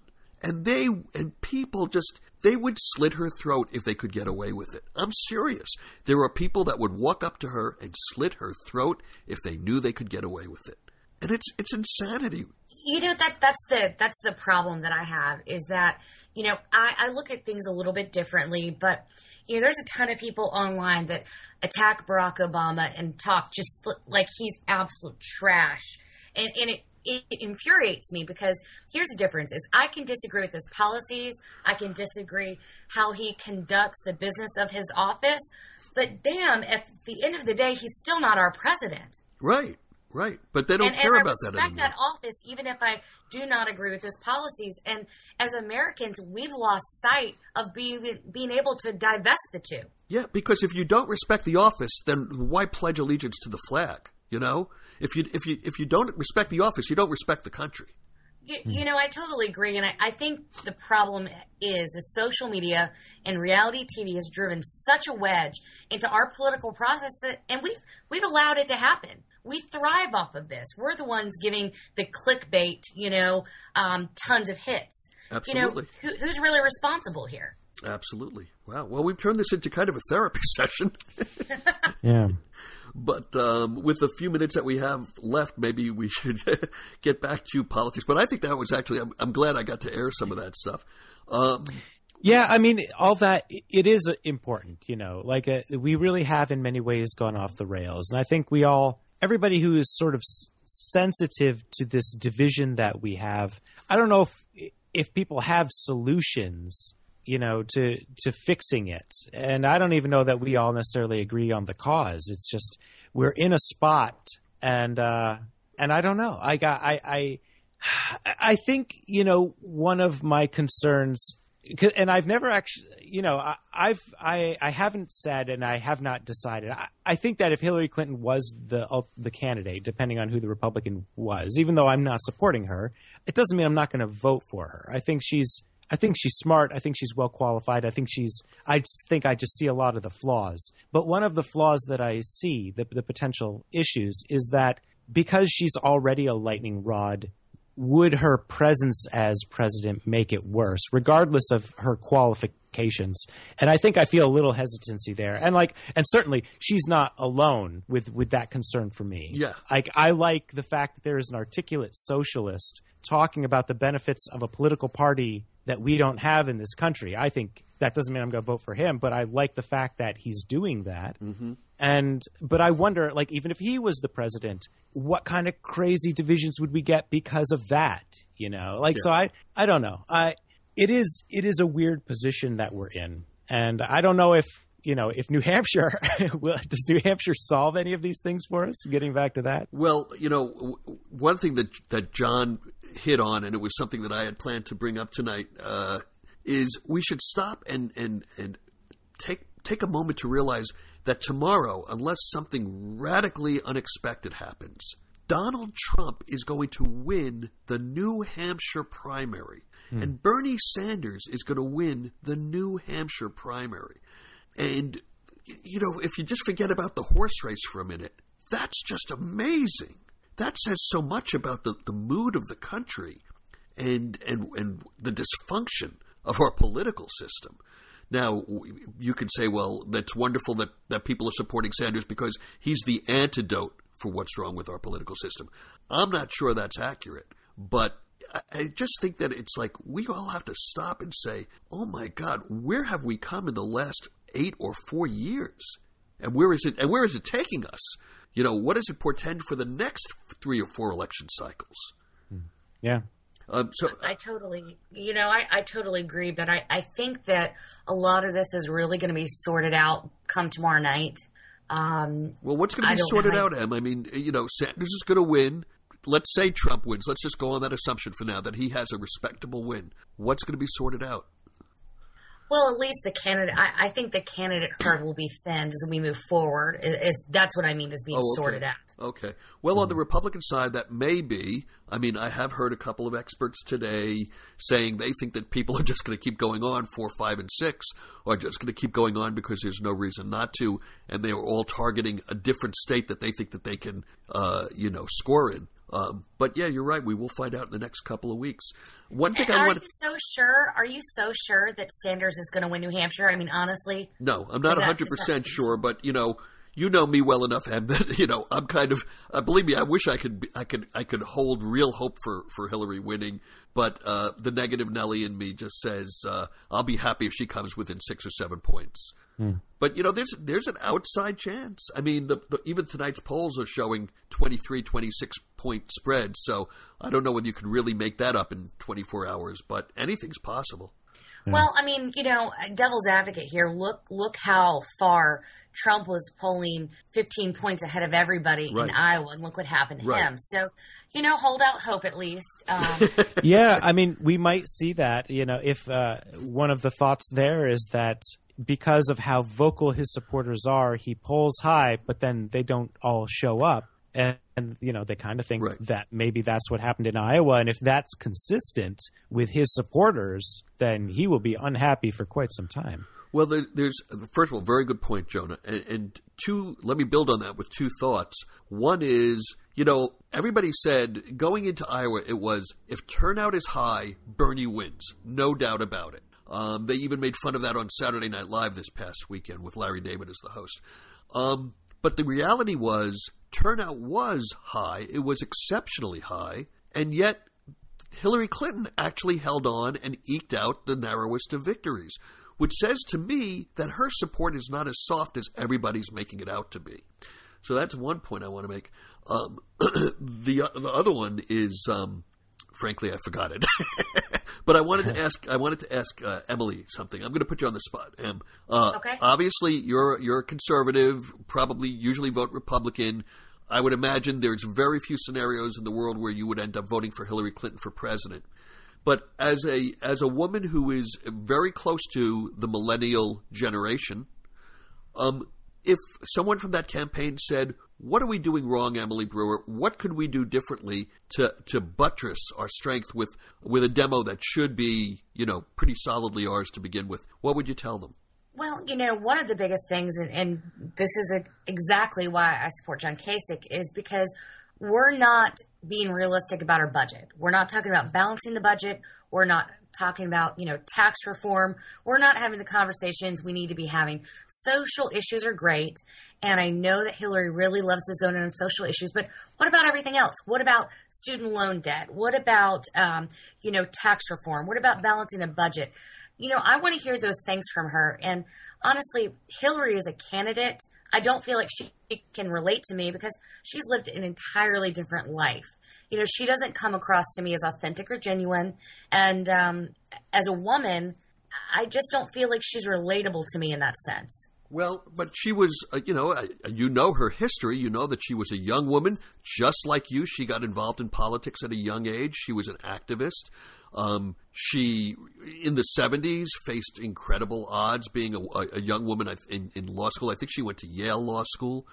And they and people just, they would slit her throat if they could get away with it. I'm serious. There are people that would walk up to her and slit her throat if they knew they could get away with it. And it's it's insanity. You know, that that's the that's the problem that I have is that, you know, I, I look at things a little bit differently, but, you know, there's a ton of people online that attack Barack Obama and talk just like he's absolute trash. And, and it, it infuriates me because here's the difference is I can disagree with his policies. I can disagree how he conducts the business of his office. But damn, at the end of the day, he's still not our president. Right. Right, but they don't and, care and about that anymore. I respect that office, even if I do not agree with his policies. And as Americans, we've lost sight of being being able to divest the two. Yeah, because if you don't respect the office, then why pledge allegiance to the flag? You know, if you if you if you don't respect the office, you don't respect the country. You, you know, I totally agree, and I, I think the problem is, is social media and reality T V has driven such a wedge into our political process, that, and we've we've allowed it to happen. We thrive off of this. We're the ones giving the clickbait, you know, um, tons of hits. Absolutely. You know, who, who's really responsible here? Absolutely. Wow. Well, we've turned this into kind of a therapy session. Yeah. But um, with the few minutes that we have left, maybe we should get back to politics. But I think that was actually, I'm, I'm glad I got to air some of that stuff. Um, Yeah, I mean, all that, it is important, you know, like uh, we really have in many ways gone off the rails. And I think we all, everybody who is sort of s- sensitive to this division that we have, I don't know if if people have solutions, you know, to to fixing it. And I don't even know that we all necessarily agree on the cause. It's just we're in a spot, and uh, and I don't know. I got I I I think, you know, one of my concerns. And I've never actually, you know, I, I've I, I haven't said, and I have not decided. I, I think that if Hillary Clinton was the uh, the candidate, depending on who the Republican was, even though I'm not supporting her, it doesn't mean I'm not going to vote for her. I think she's I think she's smart. I think she's well qualified. I think she's I just think I just see a lot of the flaws. But one of the flaws that I see, the the potential issues, is that because she's already a lightning rod, would her presence as president make it worse, regardless of her qualifications? And I think I feel a little hesitancy there. And like, and certainly she's not alone with, with that concern for me. Yeah. Like, I like the fact that there is an articulate socialist talking about the benefits of a political party that we don't have in this country. I think that doesn't mean I'm going to vote for him, but I like the fact that he's doing that. Mm-hmm. And but I wonder, like, even if he was the president, what kind of crazy divisions would we get because of that? You know, like, Yeah. so I, I don't know. I, it is, it is a weird position that we're in, and I don't know if, you know, if New Hampshire will, does New Hampshire solve any of these things for us? Getting back to that. Well, you know, w- one thing that that John hit on, and it was something that I had planned to bring up tonight, uh, is we should stop and and and take take a moment to realize that tomorrow, unless something radically unexpected happens, Donald Trump is going to win the New Hampshire primary, hmm. and Bernie Sanders is going to win the New Hampshire primary. And, you know, if you just forget about the horse race for a minute, that's just amazing. That says so much about the, the mood of the country and, and, and the dysfunction of our political system. Now, you can say, well, that's wonderful that, that people are supporting Sanders because he's the antidote for what's wrong with our political system. I'm not sure that's accurate, but I just think that it's like we all have to stop and say, oh, my God, where have we come in the last eight or four years? And where is it, and where is it taking us? You know, what does it portend for the next three or four election cycles? Yeah. Um, so I totally, you know, I, I totally agree, but I, I think that a lot of this is really going to be sorted out come tomorrow night. Um, well, what's going to be sorted out, Em? I mean, you know, Sanders is going to win. Let's say Trump wins. Let's just go on that assumption for now that he has a respectable win. What's going to be sorted out? Well, at least the candidate, I, I think the candidate herd will be thinned as we move forward. Is, is That's what I mean is being oh, okay. sorted out. Okay. Well, on the Republican side, that may be. I mean, I have heard a couple of experts today saying they think that people are just going to keep going on four, five, and six, or just going to keep going on because there's no reason not to, and they are all targeting a different state that they think that they can, uh, you know, score in. Um, but yeah, you're right. We will find out in the next couple of weeks. One thing and I are want. you so sure? Are you so sure that Sanders is going to win New Hampshire? I mean, honestly. No, I'm not one hundred percent sure, but you know. You know me well enough, Em, that you know I'm kind of. Uh, believe me, I wish I could. Be, I could. I could hold real hope for, for Hillary winning, but uh, the negative Nelly in me just says uh, I'll be happy if she comes within six or seven points. Hmm. But you know, there's there's an outside chance. I mean, the, the, even tonight's polls are showing twenty-three, twenty-six point spreads. So I don't know whether you can really make that up in twenty-four hours, but anything's possible. Yeah. Well, I mean, you know, devil's advocate here. Look, look how far Trump was polling fifteen points ahead of everybody right. in Iowa, and look what happened to right. him. So, you know, hold out hope at least. Um, yeah, I mean, we might see that. You know, if uh, one of the thoughts there is that because of how vocal his supporters are, he polls high, but then they don't all show up. And, and, you know, they kind of think right. that maybe that's what happened in Iowa. And if that's consistent with his supporters, then he will be unhappy for quite some time. Well, there, there's first of all, very good point, Jonah. And, and two, let me build on that with two thoughts. One is, you know, everybody said going into Iowa, it was if turnout is high, Bernie wins. No doubt about it. Um, they even made fun of that on Saturday Night Live this past weekend with Larry David as the host. Um, but the reality was turnout was high. It was exceptionally high. And yet Hillary Clinton actually held on and eked out the narrowest of victories, which says to me that her support is not as soft as everybody's making it out to be. So that's one point I want to make. Um, the, the other one is, um, frankly, I forgot it. But I wanted to ask. I wanted to ask uh, Emily something. I'm going to put you on the spot, Em. Uh, okay. Obviously, you're you're a conservative. Probably usually vote Republican. I would imagine there's very few scenarios in the world where you would end up voting for Hillary Clinton for president. But as a as a woman who is very close to the millennial generation, um, if someone from that campaign said, "What are we doing wrong, Emily Brewer? What could we do differently to to buttress our strength with with a demo that should be, you know, pretty solidly ours to begin with?" What would you tell them? Well, you know, one of the biggest things, and, and this is a, exactly why I support John Kasich, is because we're not being realistic about our budget. We're not talking about balancing the budget. We're not talking about, you know, tax reform. We're not having the conversations we need to be having. Social issues are great, and I know that Hillary really loves to zone in on social issues, but what about everything else? What about student loan debt? What about, um, you know, tax reform? What about balancing a budget? You know, I want to hear those things from her. And honestly, Hillary is a candidate. I don't feel like she can relate to me because she's lived an entirely different life. You know, she doesn't come across to me as authentic or genuine. And um, as a woman, I just don't feel like she's relatable to me in that sense. Well, but she was, uh, you know, uh, you know her history. You know that she was a young woman, just like you. She got involved in politics at a young age. She was an activist. Um, she, in the seventies, faced incredible odds being a, a young woman in, in law school. I think she went to Yale Law School.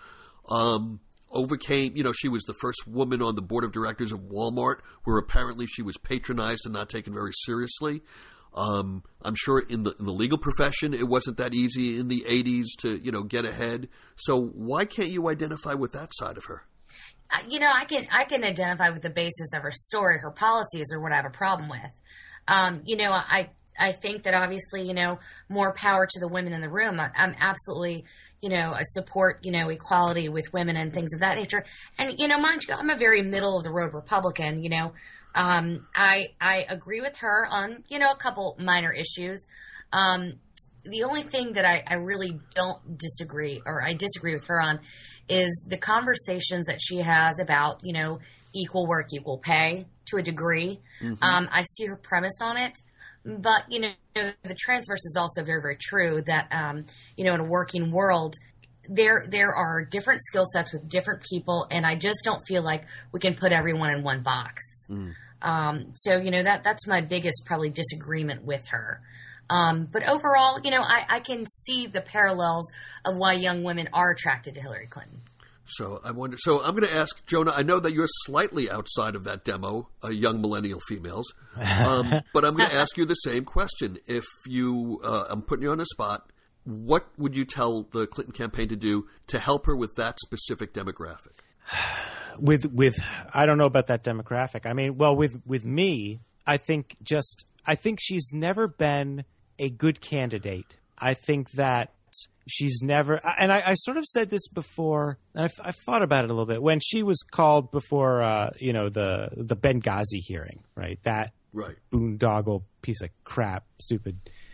Um, overcame, you know, she was the first woman on the board of directors of Walmart, where apparently she was patronized and not taken very seriously. Um, I'm sure in the in the legal profession, it wasn't that easy in the eighties to, you know, get ahead. So why can't you identify with that side of her? Uh, you know, I can I can identify with the basis of her story. Her policies are what I have a problem with. Um, you know, I I think that obviously, you know, more power to the women in the room. I, I'm absolutely, you know, I support, you know, equality with women and things of that nature. And, you know, mind you, I'm a very middle of the road Republican, you know. Um, I I agree with her on, you know, a couple minor issues. Um, the only thing that I, I really don't disagree, or I disagree with her on, is the conversations that she has about, you know, equal work, equal pay to a degree. Mm-hmm. Um, I see her premise on it. But, you know, the transverse is also very, very true that, um, you know, in a working world, there there are different skill sets with different people, and I just don't feel like we can put everyone in one box. Mm. Um, so, you know, that that's my biggest probably disagreement with her. Um, but overall, you know, I, I can see the parallels of why young women are attracted to Hillary Clinton. So I wonder. So I'm going to ask Jonah. I know that you're slightly outside of that demo, uh, young millennial females, um, but I'm going to ask you the same question. If you, uh, I'm putting you on the spot. What would you tell the Clinton campaign to do to help her with that specific demographic? with with I don't know about that demographic. I mean, well, with with me, I think just I think she's never been a good candidate. I think that she's never, and I, I sort of said this before, and I've, I've thought about it a little bit when she was called before, uh, you know, the the Benghazi hearing, right? That right. boondoggle piece of crap, stupid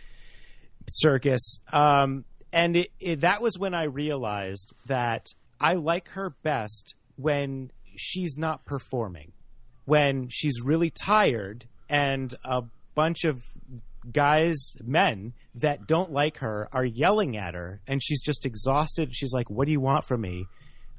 circus, um, and it, it, that was when I realized that I like her best when she's not performing, when she's really tired and a bunch of guys, men that don't like her are yelling at her and she's just exhausted. She's like, what do you want from me?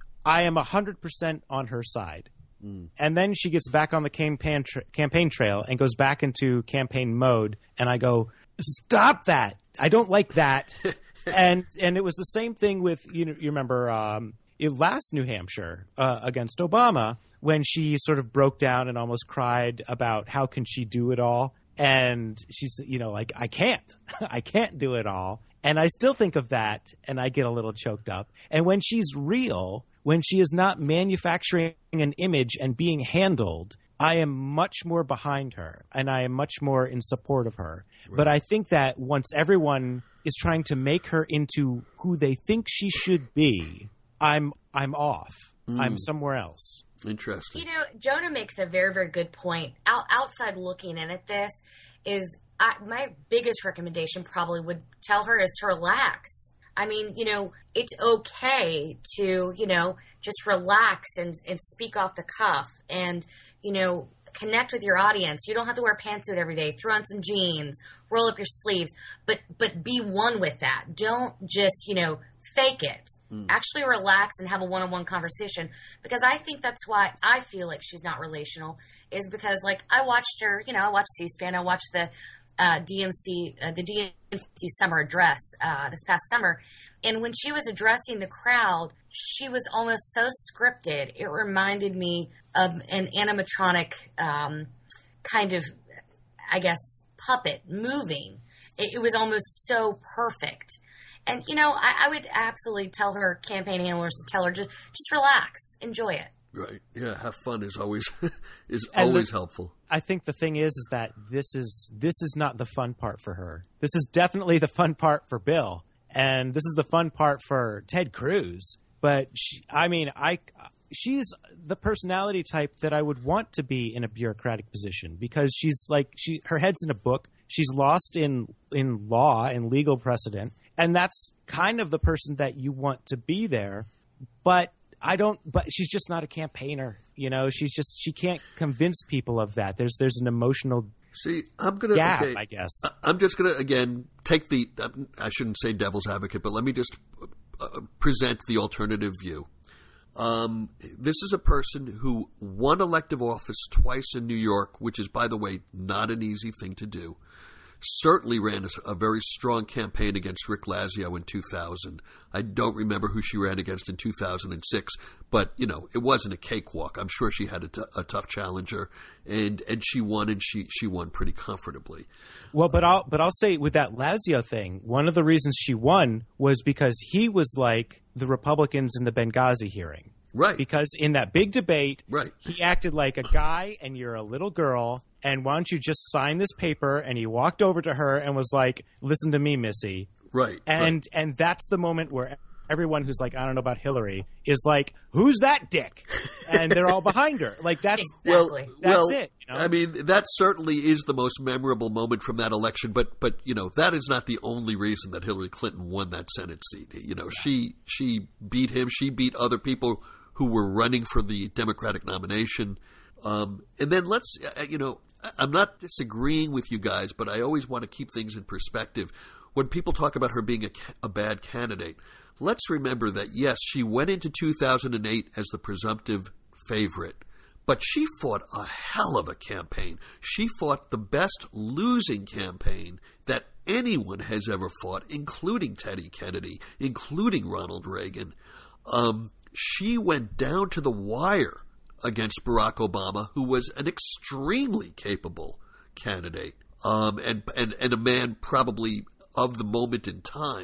I am one hundred percent on her side. Mm. And then she gets back on the campaign tra- campaign trail and goes back into campaign mode. And I go, stop that. I don't like that. and and it was the same thing with, you know, you remember um, last New Hampshire uh, against Obama when she sort of broke down and almost cried about how can she do it all. And she's, you know, like, I can't. I can't do it all. And I still think of that, and I get a little choked up. And when she's real, when she is not manufacturing an image and being handled, I am much more behind her, and I am much more in support of her. Right. But I think that once everyone is trying to make her into who they think she should be, I'm I'm off. Mm. I'm somewhere else. Interesting. You know, Jonah makes a very, very good point. Out, outside looking in at this is I, my biggest recommendation probably would tell her is to relax. I mean, you know, it's okay to, you know, just relax and, and speak off the cuff and, you know, connect with your audience. You don't have to wear a pantsuit every day. Throw on some jeans, roll up your sleeves, but but be one with that. Don't just, you know, fake it. Mm. Actually relax and have a one-on-one conversation, because I think that's why I feel like she's not relational, is because, like, I watched her, you know, I watched C-SPAN, I watched the uh, D M C, uh, the D M C summer address uh, this past summer, and when she was addressing the crowd, she was almost so scripted. It reminded me of an animatronic um, kind of, I guess, puppet moving. It, it was almost so perfect. And, you know, I, I would absolutely tell her campaign handlers to tell her, just just relax, enjoy it. Right. Yeah, have fun is always is and always the, helpful. I think the thing is is that this is this is not the fun part for her. This is definitely the fun part for Bill, and this is the fun part for Ted Cruz. But she, I mean, I she's the personality type that I would want to be in a bureaucratic position, because she's like she her head's in a book. She's lost in in law and legal precedent. And that's kind of the person that you want to be there. But I don't, but she's just not a campaigner. You know, she's just, she can't convince people of that. There's, there's an emotional See, I'm going to, gap, okay, I guess. I'm just going to, again, take the, I shouldn't say devil's advocate, but let me just uh, present the alternative view. Um, this is a person who won elective office twice in New York, which is, by the way, not an easy thing to do. Certainly ran a, a very strong campaign against Rick Lazio in two thousand. I don't remember who she ran against in two thousand six, but, you know, it wasn't a cakewalk. I'm sure she had a, t- a tough challenger, and, and she won, and she, she won pretty comfortably. Well, but I'll but I'll say with that Lazio thing, one of the reasons she won was because he was like the Republicans in the Benghazi hearing. Right. Because in that big debate, right. he acted like a guy and you're a little girl, and why don't you just sign this paper? And he walked over to her and was like, listen to me, Missy. Right. And right. and that's the moment where everyone who's like, I don't know about Hillary, is like, who's that dick? And they're all behind her. Like, that's, exactly. well, that's well, it. You know? I mean, that certainly is the most memorable moment from that election. But, but you know, that is not the only reason that Hillary Clinton won that Senate seat. You know, yeah. she she beat him. She beat other people who were running for the Democratic nomination. Um, and then let's, you know, I'm not disagreeing with you guys, but I always want to keep things in perspective. When people talk about her being a, a bad candidate, let's remember that, yes, she went into two thousand eight as the presumptive favorite, but she fought a hell of a campaign. She fought the best losing campaign that anyone has ever fought, including Teddy Kennedy, including Ronald Reagan. Um, she went down to the wire against Barack Obama, who was an extremely capable candidate, um, and, and, and a man probably of the moment in time.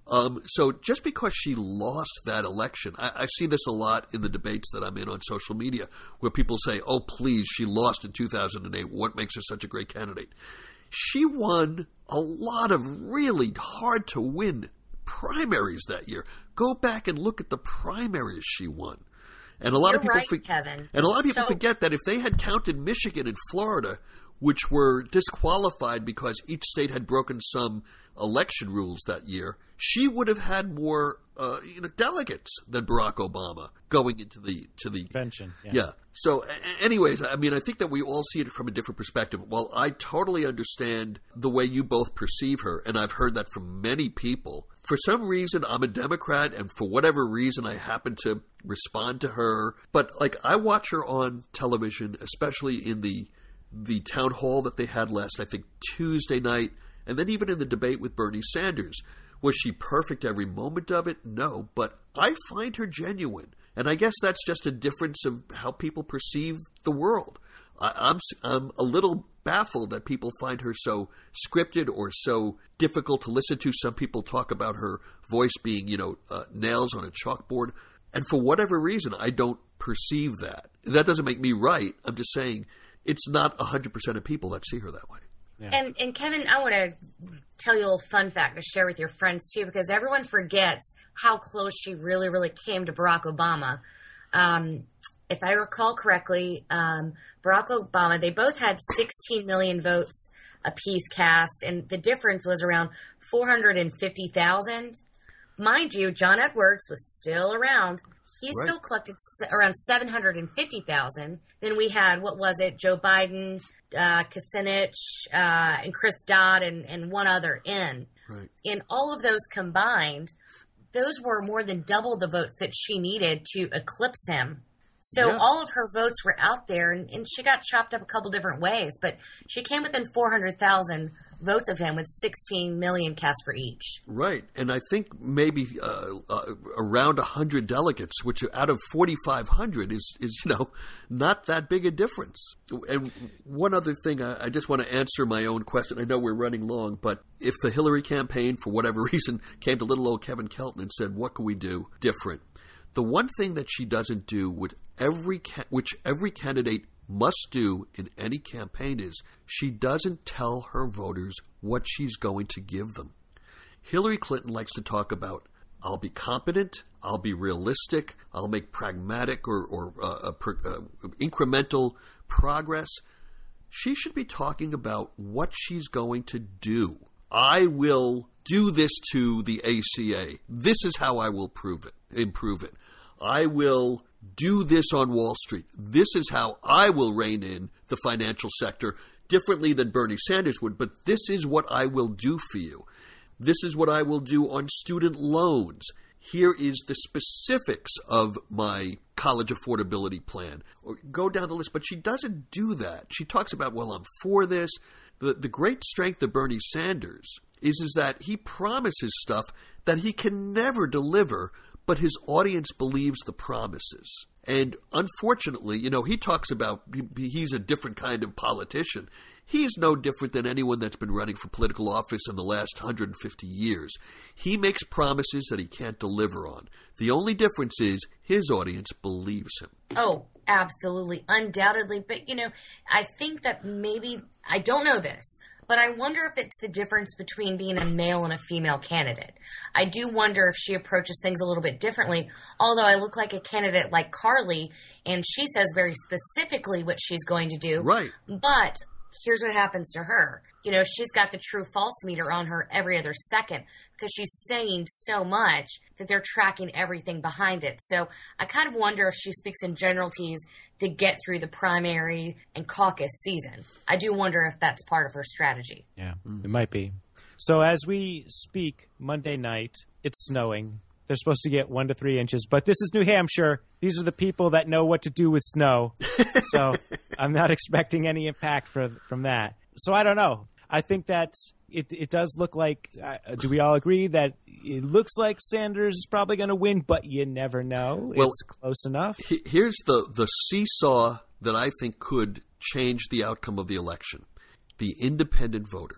Um, so just because she lost that election, I, I see this a lot in the debates that I'm in on social media, where people say, oh, please, she lost in two thousand eight. What makes her such a great candidate? She won a lot of really hard-to-win primaries that year. Go back and look at the primaries she won. And a lot You're of people right, for- Kevin. And a lot of people So- forget that if they had counted Michigan and Florida, which were disqualified because each state had broken some election rules that year, she would have had more uh, you know, delegates than Barack Obama going into the to the Convention. Yeah. yeah. So, a- anyways, I mean, I think that we all see it from a different perspective. While I totally understand the way you both perceive her, and I've heard that from many people, for some reason I'm a Democrat, and for whatever reason I happen to respond to her. But like, I watch her on television, especially in the the town hall that they had last, I think, Tuesday night, and then even in the debate with Bernie Sanders. Was she perfect every moment of it? No, but I find her genuine. And I guess that's just a difference of how people perceive the world. I, I'm, I'm a little baffled that people find her so scripted or so difficult to listen to. Some people talk about her voice being, you know, uh, nails on a chalkboard. And for whatever reason, I don't perceive that. That doesn't make me right. I'm just saying it's not one hundred percent of people that see her that way. Yeah. And and Kevin, I want to tell you a little fun fact to share with your friends too, because everyone forgets how close she really, really came to Barack Obama. Um, if I recall correctly, um, Barack Obama, they both had sixteen million votes apiece cast, and the difference was around four hundred fifty thousand. Mind you, John Edwards was still around. He Right. still collected s- around seven hundred fifty thousand. Then we had, what was it, Joe Biden, uh, Kucinich, uh, and Chris Dodd, and, and one other in. Right. In all of those combined, those were more than double the votes that she needed to eclipse him. So Yeah. all of her votes were out there, and, and she got chopped up a couple different ways. But she came within four hundred thousand votes of him with sixteen million cast for each. Right. And I think maybe uh, uh, around one hundred delegates, which out of forty-five hundred is, is, you know, not that big a difference. And one other thing, I, I just want to answer my own question. I know we're running long, but if the Hillary campaign, for whatever reason, came to little old Kevin Kelton and said, what can we do different? The one thing that she doesn't do, with every ca- which every candidate must do in any campaign, is she doesn't tell her voters what she's going to give them. Hillary Clinton likes to talk about, I'll be competent, I'll be realistic, I'll make pragmatic or, or uh, uh, incremental progress. She should be talking about what she's going to do. I will do this to the A C A. This is how I will prove it, improve it. I will do this on Wall Street. This is how I will rein in the financial sector differently than Bernie Sanders would, but this is what I will do for you. This is what I will do on student loans. Here is the specifics of my college affordability plan. Or go down the list, but she doesn't do that. She talks about, well, I'm for this. The, the great strength of Bernie Sanders is, is that he promises stuff that he can never deliver, but his audience believes the promises. And unfortunately, you know, he talks about he, he's a different kind of politician. He's no different than anyone that's been running for political office in the last one hundred fifty years. He makes promises that he can't deliver on. The only difference is his audience believes him. Oh, absolutely, undoubtedly. But, you know, I think that maybe, I don't know this, but I wonder if it's the difference between being a male and a female candidate. I do wonder if she approaches things a little bit differently, although I look like a candidate like Carly, and she says very specifically what she's going to do. Right. But here's what happens to her. You know, she's got the true false meter on her every other second because she's saying so much that they're tracking everything behind it. So I kind of wonder if she speaks in generalities to get through the primary and caucus season. I do wonder if that's part of her strategy. Yeah, it might be. So as we speak Monday night, it's snowing. They're supposed to get one to three inches, but this is New Hampshire. These are the people that know what to do with snow. So I'm not expecting any impact for, from that. So I don't know. I think that it it does look like, uh, do we all agree that it looks like Sanders is probably going to win, but you never know. Well, it's close enough. He, here's the, the seesaw that I think could change the outcome of the election. The independent voters.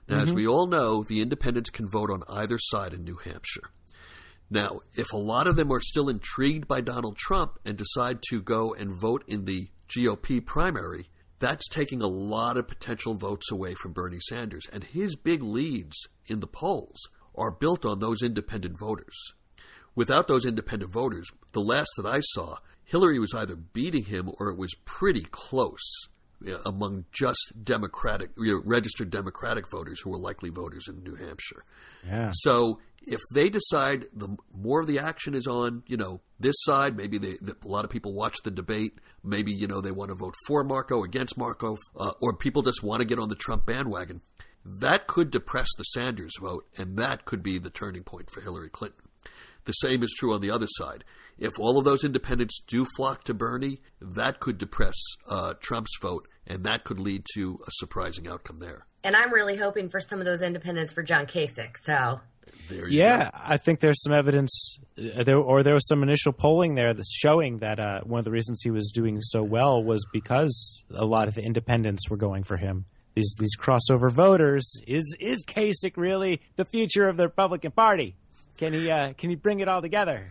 Now, Mm-hmm. as we all know, the independents can vote on either side in New Hampshire. Now, if a lot of them are still intrigued by Donald Trump and decide to go and vote in the G O P primary, that's taking a lot of potential votes away from Bernie Sanders. And his big leads in the polls are built on those independent voters. Without those independent voters, the last that I saw, Hillary was either beating him or it was pretty close among just Democratic, you know, registered Democratic voters who were likely voters in New Hampshire. Yeah. So if they decide the more of the action is on, you know, this side, maybe they, the, a lot of people watch the debate. Maybe, you know, they want to vote for Marco, against Marco, uh, or people just want to get on the Trump bandwagon. That could depress the Sanders vote, and that could be the turning point for Hillary Clinton. The same is true on the other side. If all of those independents do flock to Bernie, that could depress uh, Trump's vote, and that could lead to a surprising outcome there. And I'm really hoping for some of those independents for John Kasich. So, there you yeah, go. I think there's some evidence, uh, there, or there was some initial polling there that's showing that uh, one of the reasons he was doing so well was because a lot of the independents were going for him. These these crossover voters, is is Kasich really the future of the Republican Party? Can he uh, can he bring it all together?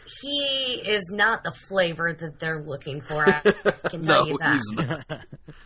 he is not the flavor that they're looking for. I can tell No, you that. he's not.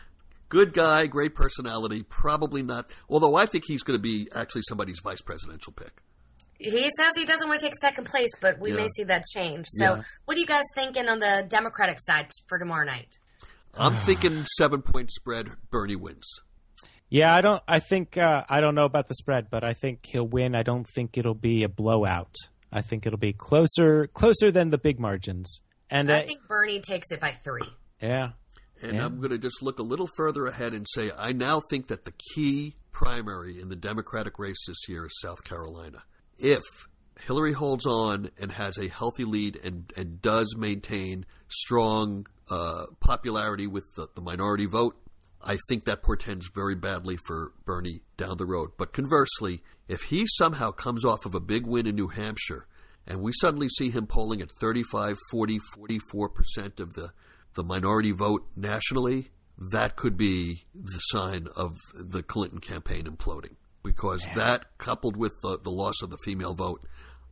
Good guy, great personality, probably not. Although I think he's going to be actually somebody's vice presidential pick. He says he doesn't want to take second place, but we Yeah. may see that change. So Yeah. what are you guys thinking on the Democratic side for tomorrow night? I'm thinking seven point spread, Bernie wins. Yeah, I don't. I think uh, I don't know about the spread, but I think he'll win. I don't think it'll be a blowout. I think it'll be closer, closer than the big margins. And I uh, think Bernie takes it by three. yeah, And Yeah. I'm going to just look a little further ahead and say I now think that the key primary in the Democratic race this year is South Carolina. If Hillary holds on and has a healthy lead and, and does maintain strong uh, popularity with the, the minority vote, I think that portends very badly for Bernie down the road. But conversely, if he somehow comes off of a big win in New Hampshire and we suddenly see him polling at thirty-five, forty, forty-four percent of the, the minority vote nationally, that could be the sign of the Clinton campaign imploding. Because yeah. that, coupled with the, the loss of the female vote,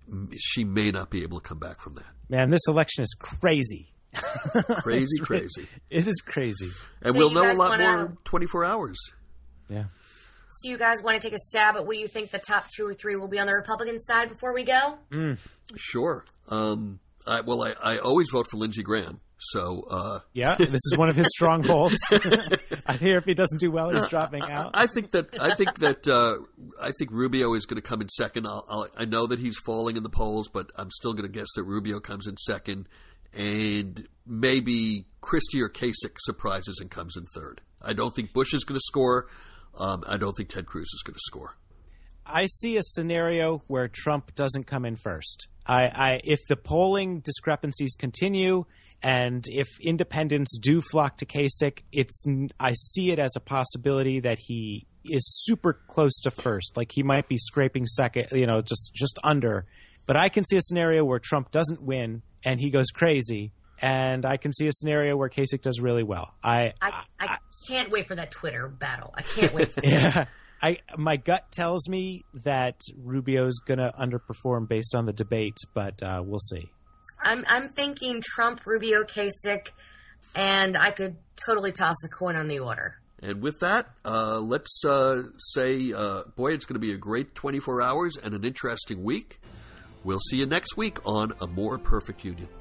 she may not be able to come back from that. Man, this election is crazy. Crazy, crazy. It is crazy. And So we'll you know a guys lot wanna- more in twenty-four hours. Yeah. So you guys want to take a stab at what you think the top two or three will be on the Republican side before we go? Mm. Sure. Um, I, well, I, I always vote for Lindsey Graham. So uh, Yeah, this is one of his strongholds. I hear if he doesn't do well, he's dropping out. I think that I think that uh, I think Rubio is going to come in second. I'll, I'll, I know that he's falling in the polls, but I'm still going to guess that Rubio comes in second, and maybe Christie or Kasich surprises and comes in third. I don't think Bush is going to score. Um, I don't think Ted Cruz is going to score. I see a scenario where Trump doesn't come in first. I, I, if the polling discrepancies continue and if independents do flock to Kasich, it's I see it as a possibility that he is super close to first. Like he might be scraping second, you know, just just under. But I can see a scenario where Trump doesn't win and he goes crazy. And I can see a scenario where Kasich does really well. I I, I, I can't wait for that Twitter battle. I can't wait for that. yeah. I my gut tells me that Rubio's going to underperform based on the debate, but uh, we'll see. I'm I'm thinking Trump, Rubio, Kasich, and I could totally toss a coin on the order. And with that, uh, let's uh, say, uh, boy, it's going to be a great twenty-four hours and an interesting week. We'll see you next week on A More Perfect Union.